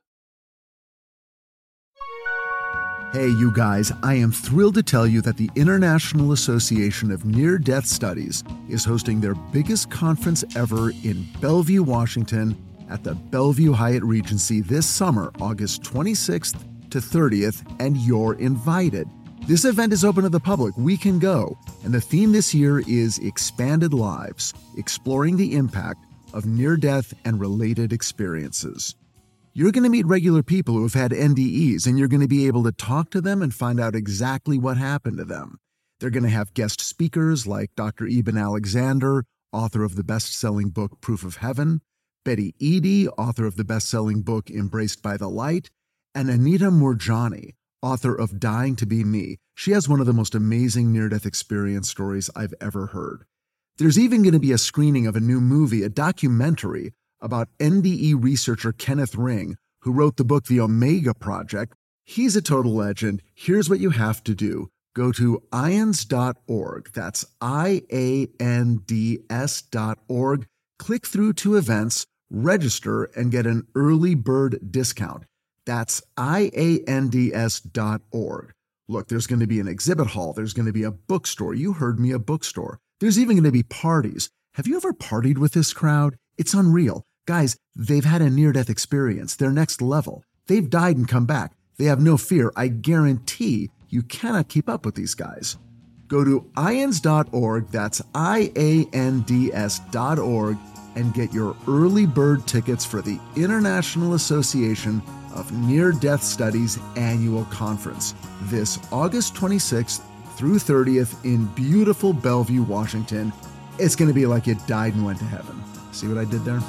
B: Hey, you guys, I am thrilled to tell you that the International Association of Near-Death Studies is hosting their biggest conference ever in Bellevue, Washington, at the Bellevue Hyatt Regency this summer, August 26th to 30th, and you're invited. This event is open to the public. We can go. And the theme this year is Expanded Lives, exploring the impact of near-death and related experiences. You're going to meet regular people who have had NDEs, and you're going to be able to talk to them and find out exactly what happened to them. They're going to have guest speakers like Dr. Eben Alexander, author of the best-selling book Proof of Heaven, Betty Eadie, author of the best-selling book Embraced by the Light, and Anita Moorjani, author of Dying to Be Me. She has one of the most amazing near-death experience stories I've ever heard. There's even going to be a screening of a new movie, a documentary, about NDE researcher Kenneth Ring, who wrote the book The Omega Project. He's a total legend. Here's what you have to do. Go to IANDS.org. That's IANDS.org. Click through to events, register, and get an early bird discount. That's IANDS.org. Look, there's going to be an exhibit hall. There's going to be a bookstore. You heard me, a bookstore. There's even going to be parties. Have you ever partied with this crowd? It's unreal. Guys, they've had a near-death experience. They're next level. They've died and come back. They have no fear. I guarantee you cannot keep up with these guys. Go to IANDS.org, that's IANDS.org, and get your early bird tickets for the International Association of Near-Death Studies annual conference this August 26th through 30th in beautiful Bellevue, Washington. It's going to be like you died and went to heaven. See what I did there?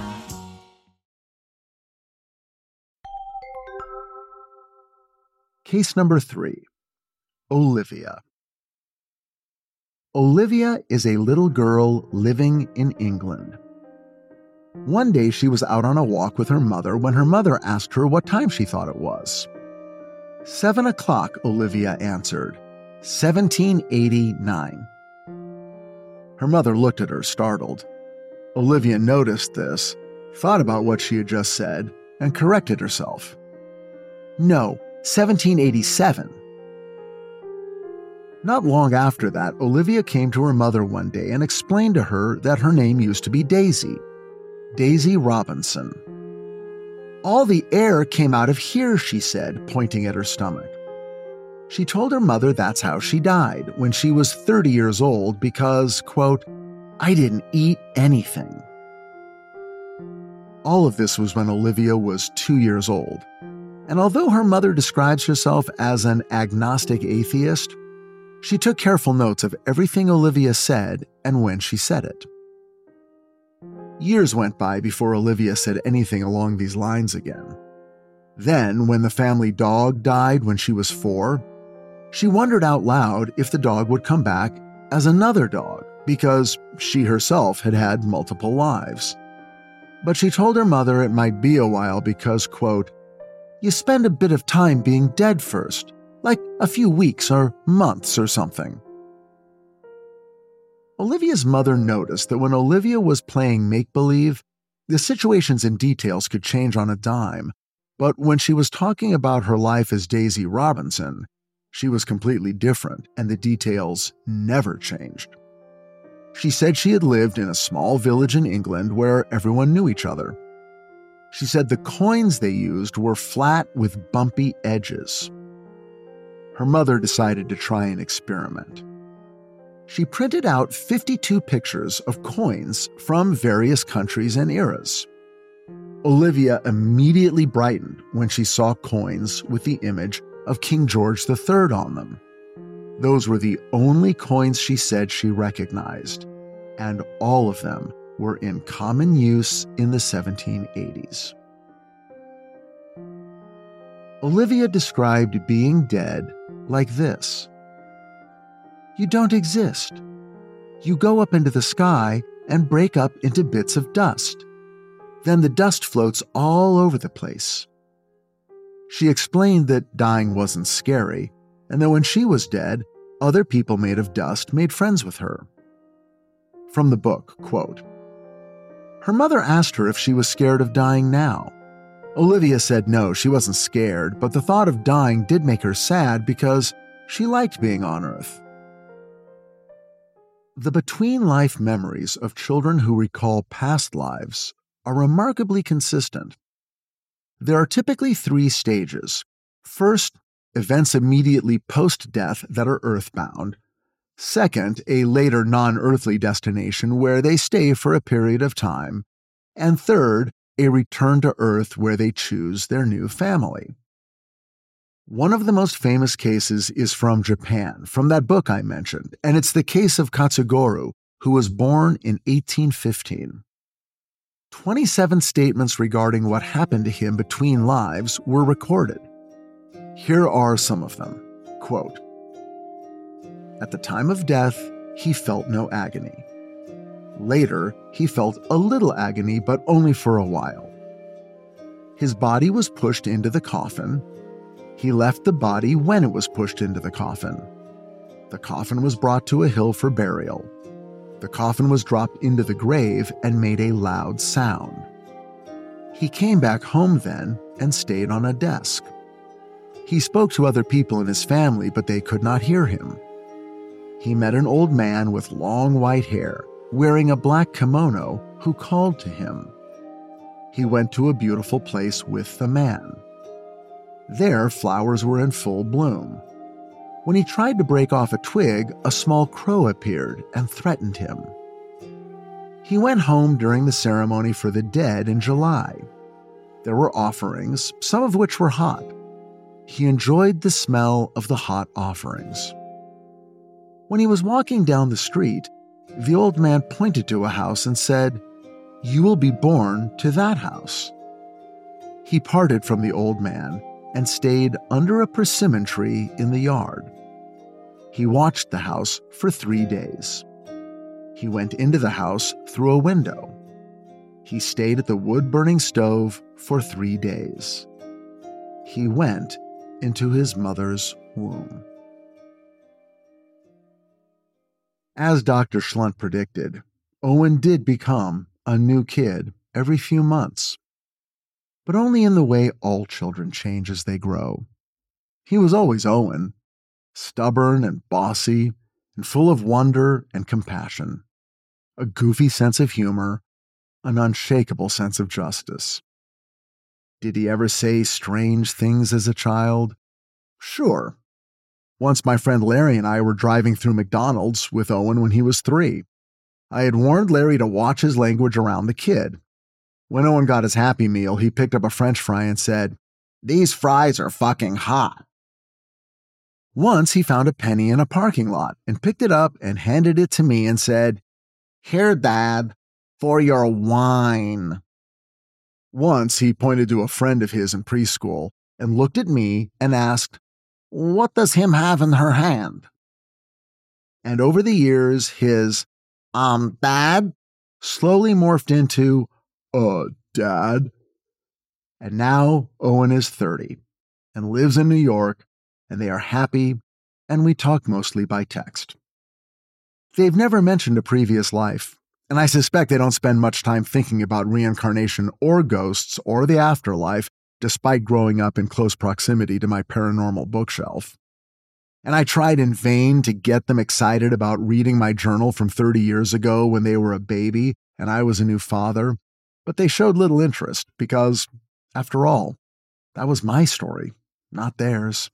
B: Case number 3, Olivia. Olivia is a little girl living in England. One day she was out on a walk with her mother when her mother asked her what time she thought it was. 7 o'clock, Olivia answered. 1789. Her mother looked at her, startled. Olivia noticed this, thought about what she had just said, and corrected herself. No, 1787. Not long after that, Olivia came to her mother one day and explained to her that her name used to be Daisy. Daisy Robinson. All the air came out of here, she said, pointing at her stomach. She told her mother that's how she died when she was 30 years old because, quote, I didn't eat anything. All of this was when Olivia was 2 years old. And although her mother describes herself as an agnostic atheist, she took careful notes of everything Olivia said and when she said it. Years went by before Olivia said anything along these lines again. Then, when the family dog died when she was 4, she wondered out loud if the dog would come back as another dog because she herself had had multiple lives. But she told her mother it might be a while because, quote, you spend a bit of time being dead first, like a few weeks or months or something. Olivia's mother noticed that when Olivia was playing make-believe, the situations and details could change on a dime, but when she was talking about her life as Daisy Robinson, she was completely different and the details never changed. She said she had lived in a small village in England where everyone knew each other. She said the coins they used were flat with bumpy edges. Her mother decided to try an experiment. She printed out 52 pictures of coins from various countries and eras. Olivia immediately brightened when she saw coins with the image of King George III on them. Those were the only coins she said she recognized, and all of them were in common use in the 1780s. Olivia described being dead like this. You don't exist. You go up into the sky and break up into bits of dust. Then the dust floats all over the place. She explained that dying wasn't scary, and that when she was dead, other people made of dust made friends with her. From the book, quote, her mother asked her if she was scared of dying now. Olivia said no, she wasn't scared, but the thought of dying did make her sad because she liked being on Earth. The between-life memories of children who recall past lives are remarkably consistent. There are typically 3 stages. First, events immediately post-death that are earthbound. Second, a later non-earthly destination where they stay for a period of time. And third, a return to Earth where they choose their new family. One of the most famous cases is from Japan, from that book I mentioned, and it's the case of Katsugoro, who was born in 1815. 27 statements regarding what happened to him between lives were recorded. Here are some of them. Quote, at the time of death, he felt no agony. Later, he felt a little agony, but only for a while. His body was pushed into the coffin. He left the body when it was pushed into the coffin. The coffin was brought to a hill for burial. The coffin was dropped into the grave and made a loud sound. He came back home then and stayed on a desk. He spoke to other people in his family, but they could not hear him. He met an old man with long white hair, wearing a black kimono, who called to him. He went to a beautiful place with the man. There, flowers were in full bloom. When he tried to break off a twig, a small crow appeared and threatened him. He went home during the ceremony for the dead in July. There were offerings, some of which were hot. He enjoyed the smell of the hot offerings. When he was walking down the street, the old man pointed to a house and said, "You will be born to that house." He parted from the old man and stayed under a persimmon tree in the yard. He watched the house for 3 days. He went into the house through a window. He stayed at the wood-burning stove for 3 days. He went into his mother's womb. As Dr. Schlunt predicted, Owen did become a new kid every few months. but only in the way all children change as they grow. He was always Owen, stubborn and bossy, and full of wonder and compassion, a goofy sense of humor, an unshakable sense of justice. Did he ever say strange things as a child? Sure. Once my friend Larry and I were driving through McDonald's with Owen when he was 3. I had warned Larry to watch his language around the kid. When Owen got his Happy Meal, he picked up a French fry and said, "These fries are fucking hot." Once he found a penny in a parking lot and picked it up and handed it to me and said, "Here, Dad, for your wine." Once he pointed to a friend of his in preschool and looked at me and asked, "What does him have in her hand?" And over the years, his, Dad, slowly morphed into, Dad. And now Owen is 30 and lives in New York, and they are happy, and we talk mostly by text. They've never mentioned a previous life, and I suspect they don't spend much time thinking about reincarnation or ghosts or the afterlife, despite growing up in close proximity to my paranormal bookshelf. And I tried in vain to get them excited about reading my journal from 30 years ago when they were a baby and I was a new father, but they showed little interest because, after all, that was my story, not theirs.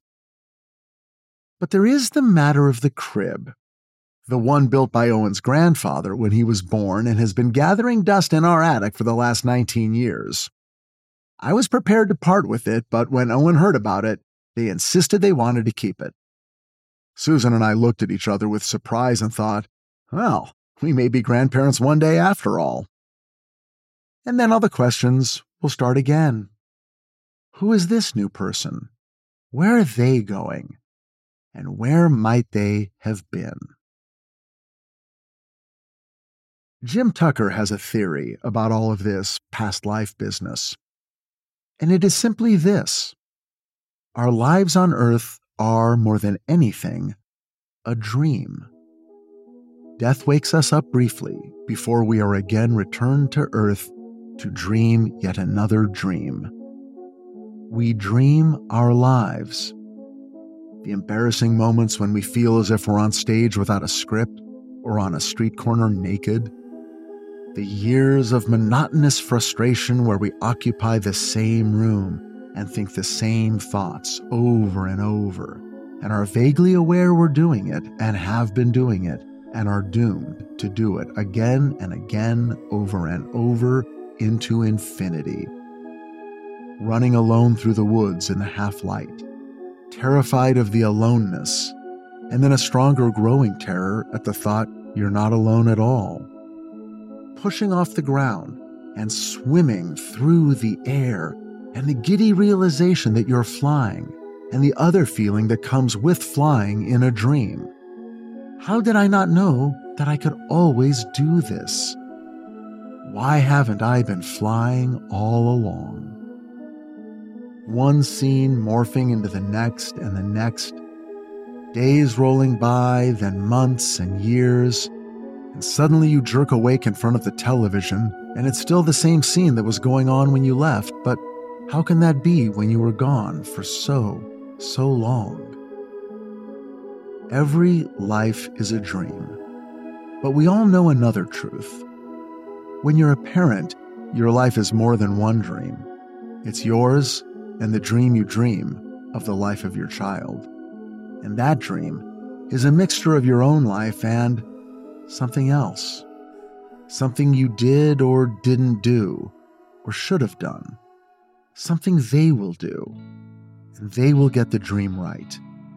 B: But there is the matter of the crib, the one built by Owen's grandfather when he was born and has been gathering dust in our attic for the last 19 years. I was prepared to part with it, but when Owen heard about it, they insisted they wanted to keep it. Susan and I looked at each other with surprise and thought, well, we may be grandparents one day after all. And then all the questions will start again. Who is this new person? Where are they going? And where might they have been? Jim Tucker has a theory about all of this past life business. And it is simply this: our lives on Earth are, more than anything, a dream. Death wakes us up briefly before we are again returned to Earth to dream yet another dream. We dream our lives. The embarrassing moments when we feel as if we're on stage without a script or on a street corner naked. The years of monotonous frustration where we occupy the same room and think the same thoughts over and over, and are vaguely aware we're doing it and have been doing it and are doomed to do it again and again, over and over, into infinity. Running alone through the woods in the half-light, terrified of the aloneness, and then a stronger growing terror at the thought you're not alone at all. Pushing off the ground and swimming through the air, and the giddy realization that you're flying, and the other feeling that comes with flying in a dream. How did I not know that I could always do this? Why haven't I been flying all along? One scene morphing into the next and the next, days rolling by, then months and years, and suddenly you jerk awake in front of the television, and it's still the same scene that was going on when you left, but how can that be when you were gone for so long? Every life is a dream, but we all know another truth. When you're a parent, your life is more than one dream. It's yours and the dream you dream of the life of your child. And that dream is a mixture of your own life and something else. Something you did or didn't do, or should have done. Something they will do, and they will get the dream right.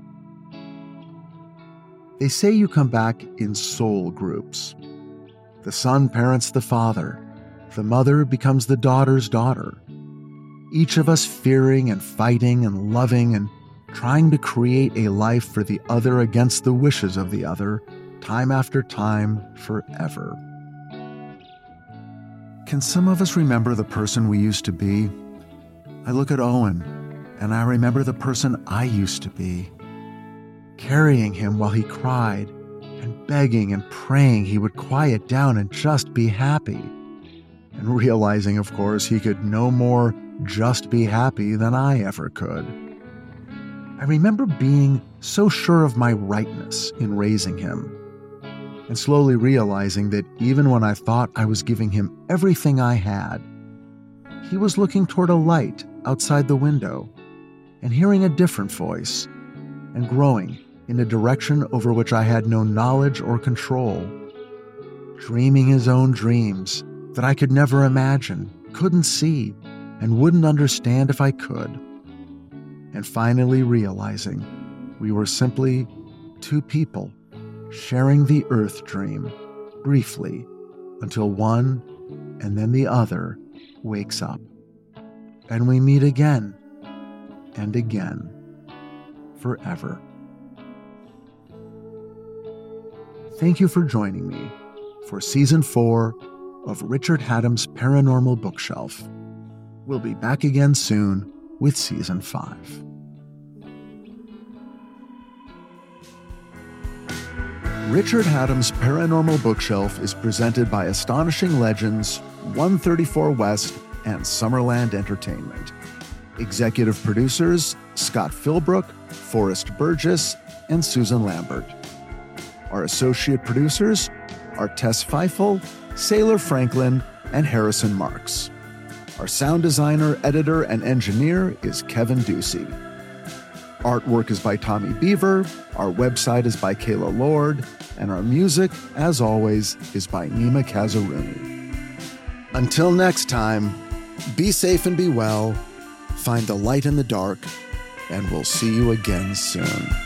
B: They say you come back in soul groups. The son parents the father. The mother becomes the daughter's daughter. Each of us fearing and fighting and loving and trying to create a life for the other against the wishes of the other, time after time, forever. Can some of us remember the person we used to be? I look at Owen, and I remember the person I used to be. Carrying him while he cried, and begging and praying he would quiet down and just be happy. And realizing, of course, he could no more just be happy than I ever could. I remember being so sure of my rightness in raising him, and slowly realizing that even when I thought I was giving him everything I had, he was looking toward a light outside the window and hearing a different voice and growing in a direction over which I had no knowledge or control, dreaming his own dreams that I could never imagine, couldn't see, and wouldn't understand if I could, and finally realizing we were simply two people sharing the Earth dream briefly until one and then the other wakes up, and we meet again and again forever. Thank you for joining me for Season 4 of Richard Haddam's Paranormal Bookshelf. We'll be back again soon with Season 5. Richard Haddam's Paranormal Bookshelf is presented by Astonishing Legends, 134 West, and Summerland Entertainment. Executive producers Scott Philbrook, Forrest Burgess, and Susan Lambert. Our associate producers are Tess Feifel, Sailor Franklin, and Harrison Marks. Our sound designer, editor, and engineer is Kevin Ducey. Artwork is by Tommy Beaver, our website is by Kayla Lord, and our music, as always, is by Nima Kazaruni. Until next time, be safe and be well, find the light in the dark, and we'll see you again soon.